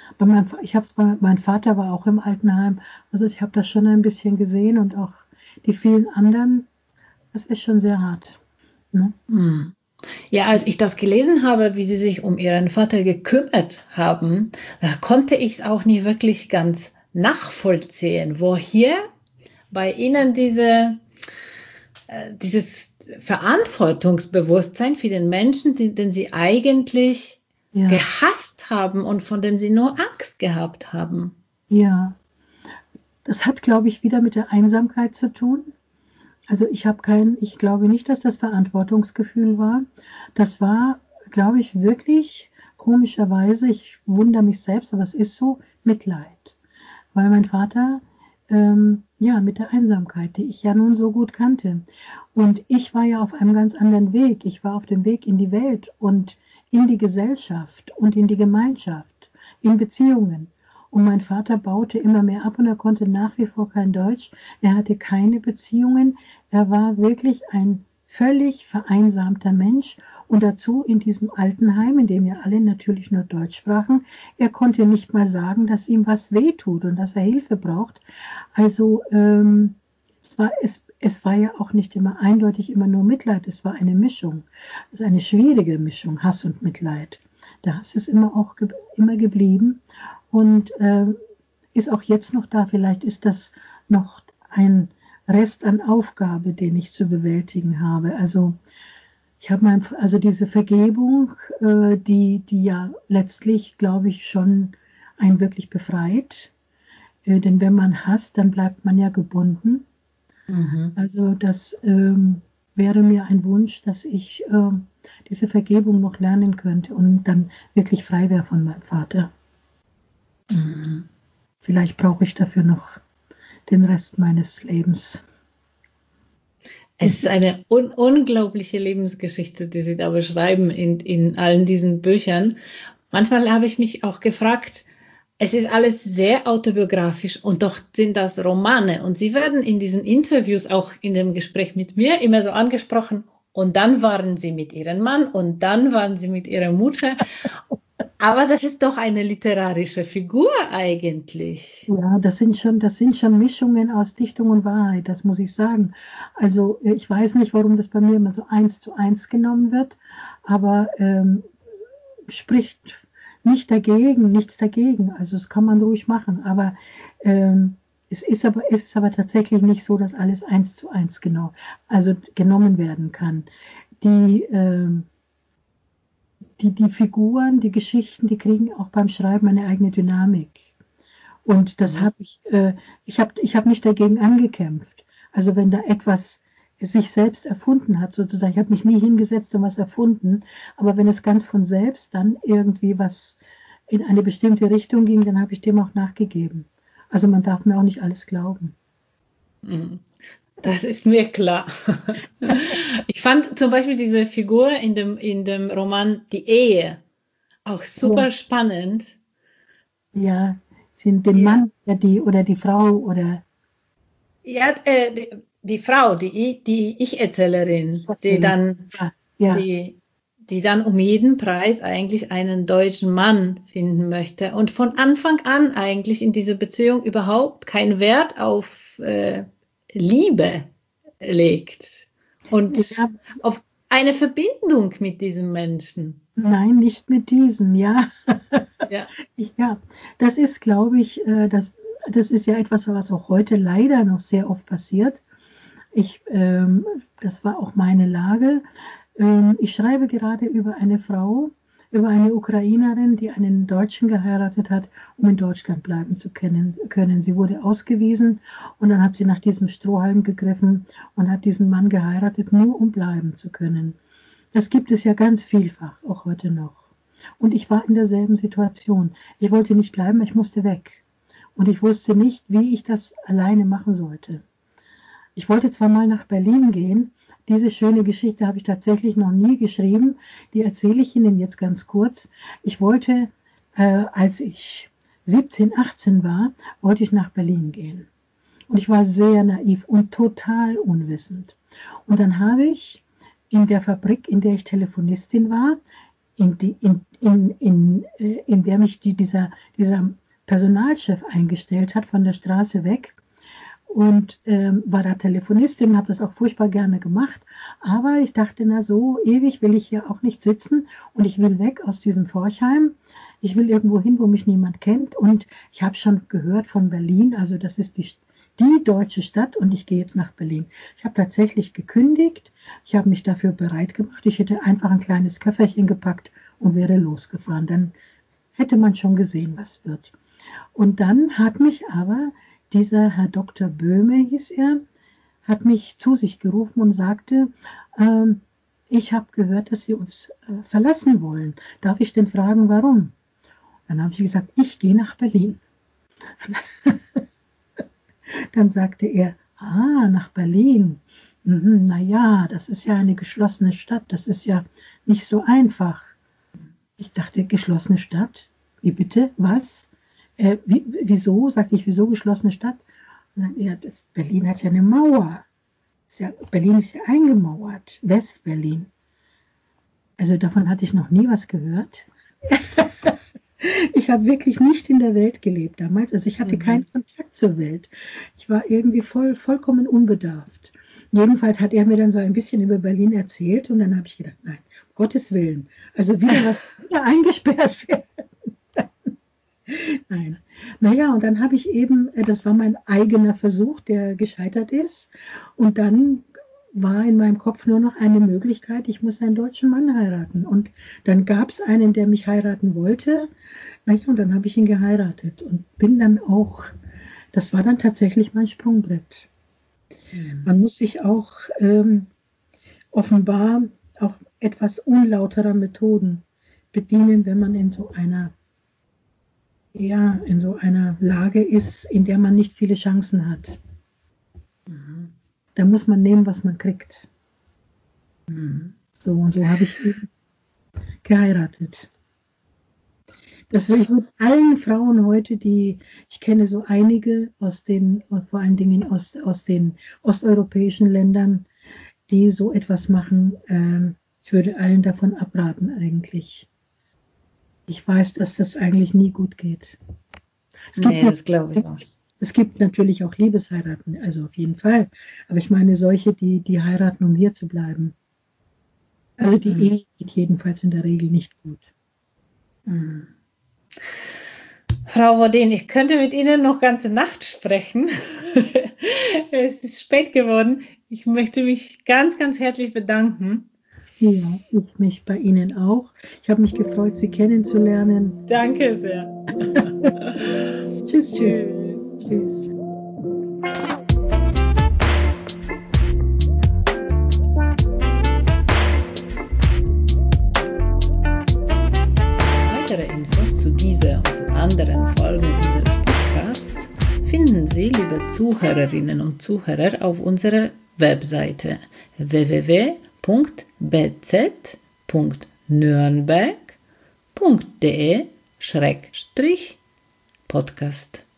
Speaker 3: Mein Vater war auch im Altenheim, also ich habe das schon ein bisschen gesehen und auch die vielen anderen, das ist schon sehr hart. Ne?
Speaker 2: Ja, als ich das gelesen habe, wie Sie sich um Ihren Vater gekümmert haben, da konnte ich es auch nicht wirklich ganz nachvollziehen, woher bei Ihnen dieses Verantwortungsbewusstsein für den Menschen, den Sie eigentlich gehasst haben und von dem Sie nur Angst gehabt haben.
Speaker 3: Ja, das hat, glaube ich, wieder mit der Einsamkeit zu tun. Also ich glaube nicht, dass das Verantwortungsgefühl war. Das war, glaube ich, wirklich komischerweise, ich wundere mich selbst, aber es ist so, Mitleid. Weil mein Vater, mit der Einsamkeit, die ich ja nun so gut kannte. Und ich war ja auf einem ganz anderen Weg. Ich war auf dem Weg in die Welt und in die Gesellschaft und in die Gemeinschaft, in Beziehungen. Und mein Vater baute immer mehr ab und er konnte nach wie vor kein Deutsch. Er hatte keine Beziehungen. Er war wirklich ein völlig vereinsamter Mensch. Und dazu in diesem Altenheim, in dem ja alle natürlich nur Deutsch sprachen, er konnte nicht mal sagen, dass ihm was wehtut und dass er Hilfe braucht. Also es war ja auch nicht immer eindeutig immer nur Mitleid, es war eine Mischung. Es ist eine schwierige Mischung, Hass und Mitleid. Der Hass ist immer geblieben und ist auch jetzt noch da. Vielleicht ist das noch ein Rest an Aufgabe, den ich zu bewältigen habe. Also ich habe diese Vergebung, die ja letztlich, glaube ich, schon einen wirklich befreit. Denn wenn man hasst, dann bleibt man ja gebunden. Mhm. Also das wäre mir ein Wunsch, dass ich diese Vergebung noch lernen könnte und dann wirklich frei wäre von meinem Vater. Mhm. Vielleicht brauche ich dafür noch den Rest meines Lebens.
Speaker 2: Es ist eine unglaubliche Lebensgeschichte, die Sie da beschreiben in allen diesen Büchern. Manchmal habe ich mich auch gefragt, es ist alles sehr autobiografisch und doch sind das Romane. Und Sie werden in diesen Interviews, auch in dem Gespräch mit mir, immer so angesprochen. Und dann waren Sie mit Ihrem Mann und dann waren Sie mit Ihrer Mutter. Aber das ist doch eine literarische Figur eigentlich.
Speaker 3: Ja, das sind schon Mischungen aus Dichtung und Wahrheit, das muss ich sagen. Also ich weiß nicht, warum das bei mir immer so 1:1 genommen wird, aber spricht nichts dagegen. Also das kann man ruhig machen, aber es ist aber tatsächlich nicht so, dass alles 1:1 genommen werden kann. Die Figuren, die Geschichten, die kriegen auch beim Schreiben eine eigene Dynamik. Und das habe ich habe mich dagegen angekämpft. Also wenn da etwas sich selbst erfunden hat, sozusagen, ich habe mich nie hingesetzt und was erfunden, aber wenn es ganz von selbst dann irgendwie was in eine bestimmte Richtung ging, dann habe ich dem auch nachgegeben. Also man darf mir auch nicht alles glauben.
Speaker 2: Das ist mir klar. Ich fand zum Beispiel diese Figur in dem Roman Die Ehe auch super spannend.
Speaker 3: Ja, sind den Mann oder die Frau oder...
Speaker 2: Ja, die Frau, die Ich-Erzählerin, die dann um jeden Preis eigentlich einen deutschen Mann finden möchte und von Anfang an eigentlich in dieser Beziehung überhaupt keinen Wert auf Liebe legt und auf eine Verbindung mit diesem Menschen.
Speaker 3: Nein, nicht mit diesem, ja. Ja, das ist, glaube ich, das ist ja etwas, was auch heute leider noch sehr oft passiert. Das war auch meine Lage. Ich schreibe gerade über eine Frau, über eine Ukrainerin, die einen Deutschen geheiratet hat, um in Deutschland bleiben zu können. Sie wurde ausgewiesen und dann hat sie nach diesem Strohhalm gegriffen und hat diesen Mann geheiratet, nur um bleiben zu können. Das gibt es ja ganz vielfach, auch heute noch. Und ich war in derselben Situation. Ich wollte nicht bleiben, ich musste weg. Und ich wusste nicht, wie ich das alleine machen sollte. Ich wollte zwar mal nach Berlin gehen, diese schöne Geschichte habe ich tatsächlich noch nie geschrieben, die erzähle ich Ihnen jetzt ganz kurz. Ich wollte, als ich 17, 18 war, wollte ich nach Berlin gehen. Und ich war sehr naiv und total unwissend. Und dann habe ich in der Fabrik, in der ich Telefonistin war, in der mich dieser Personalchef eingestellt hat, von der Straße weg, und war da Telefonistin und habe das auch furchtbar gerne gemacht. Aber ich dachte, na so ewig will ich hier auch nicht sitzen und ich will weg aus diesem Forchheim. Ich will irgendwo hin, wo mich niemand kennt. Und ich habe schon gehört von Berlin, also das ist die deutsche Stadt und ich gehe jetzt nach Berlin. Ich habe tatsächlich gekündigt. Ich habe mich dafür bereit gemacht. Ich hätte einfach ein kleines Köfferchen gepackt und wäre losgefahren. Dann hätte man schon gesehen, was wird. Und dann hat mich aber dieser Herr Dr. Böhme, hieß er, hat mich zu sich gerufen und sagte, ich habe gehört, dass Sie uns verlassen wollen. Darf ich denn fragen, warum? Dann habe ich gesagt, ich gehe nach Berlin. Dann sagte er, nach Berlin. Naja, das ist ja eine geschlossene Stadt, das ist ja nicht so einfach. Ich dachte, geschlossene Stadt? Wie bitte? Was? Wieso? Sagte ich, wieso geschlossene Stadt? Und dann, ja, Berlin hat ja eine Mauer. Berlin ist ja eingemauert. West-Berlin. Also davon hatte ich noch nie was gehört. Ich habe wirklich nicht in der Welt gelebt damals. Also ich hatte keinen Kontakt zur Welt. Ich war irgendwie vollkommen unbedarft. Jedenfalls hat er mir dann so ein bisschen über Berlin erzählt und dann habe ich gedacht, nein, um Gottes Willen, also wieder eingesperrt werden. Nein. Naja, und dann habe ich eben, das war mein eigener Versuch, der gescheitert ist. Und dann war in meinem Kopf nur noch eine Möglichkeit, ich muss einen deutschen Mann heiraten. Und dann gab es einen, der mich heiraten wollte. Naja, und dann habe ich ihn geheiratet und bin dann auch, das war dann tatsächlich mein Sprungbrett. Man muss sich auch offenbar auch etwas unlauterer Methoden bedienen, wenn man in so einer Lage ist, in der man nicht viele Chancen hat. Da muss man nehmen, was man kriegt. So, und so habe ich eben geheiratet. Das will ich mit allen Frauen heute, ich kenne so einige vor allen Dingen aus den osteuropäischen Ländern, die so etwas machen. Ich würde allen davon abraten eigentlich. Ich weiß, dass das eigentlich nie gut geht.
Speaker 2: Das glaube ich auch.
Speaker 3: Es gibt natürlich auch Liebesheiraten, also auf jeden Fall. Aber ich meine solche, die heiraten, um hier zu bleiben. Also die Ehe geht jedenfalls in der Regel nicht gut.
Speaker 2: Frau Vodin, ich könnte mit Ihnen noch ganze Nacht sprechen. Es ist spät geworden. Ich möchte mich ganz, ganz herzlich bedanken.
Speaker 3: Ja, ich mich bei Ihnen auch. Ich habe mich gefreut, Sie kennenzulernen.
Speaker 2: Danke sehr.
Speaker 3: Tschüss, tschüss. Tschüss.
Speaker 2: Weitere Infos zu dieser und zu anderen Folgen unseres Podcasts finden Sie, liebe Zuhörerinnen und Zuhörer, auf unserer Webseite www.bz.nürnberg.de/podcast.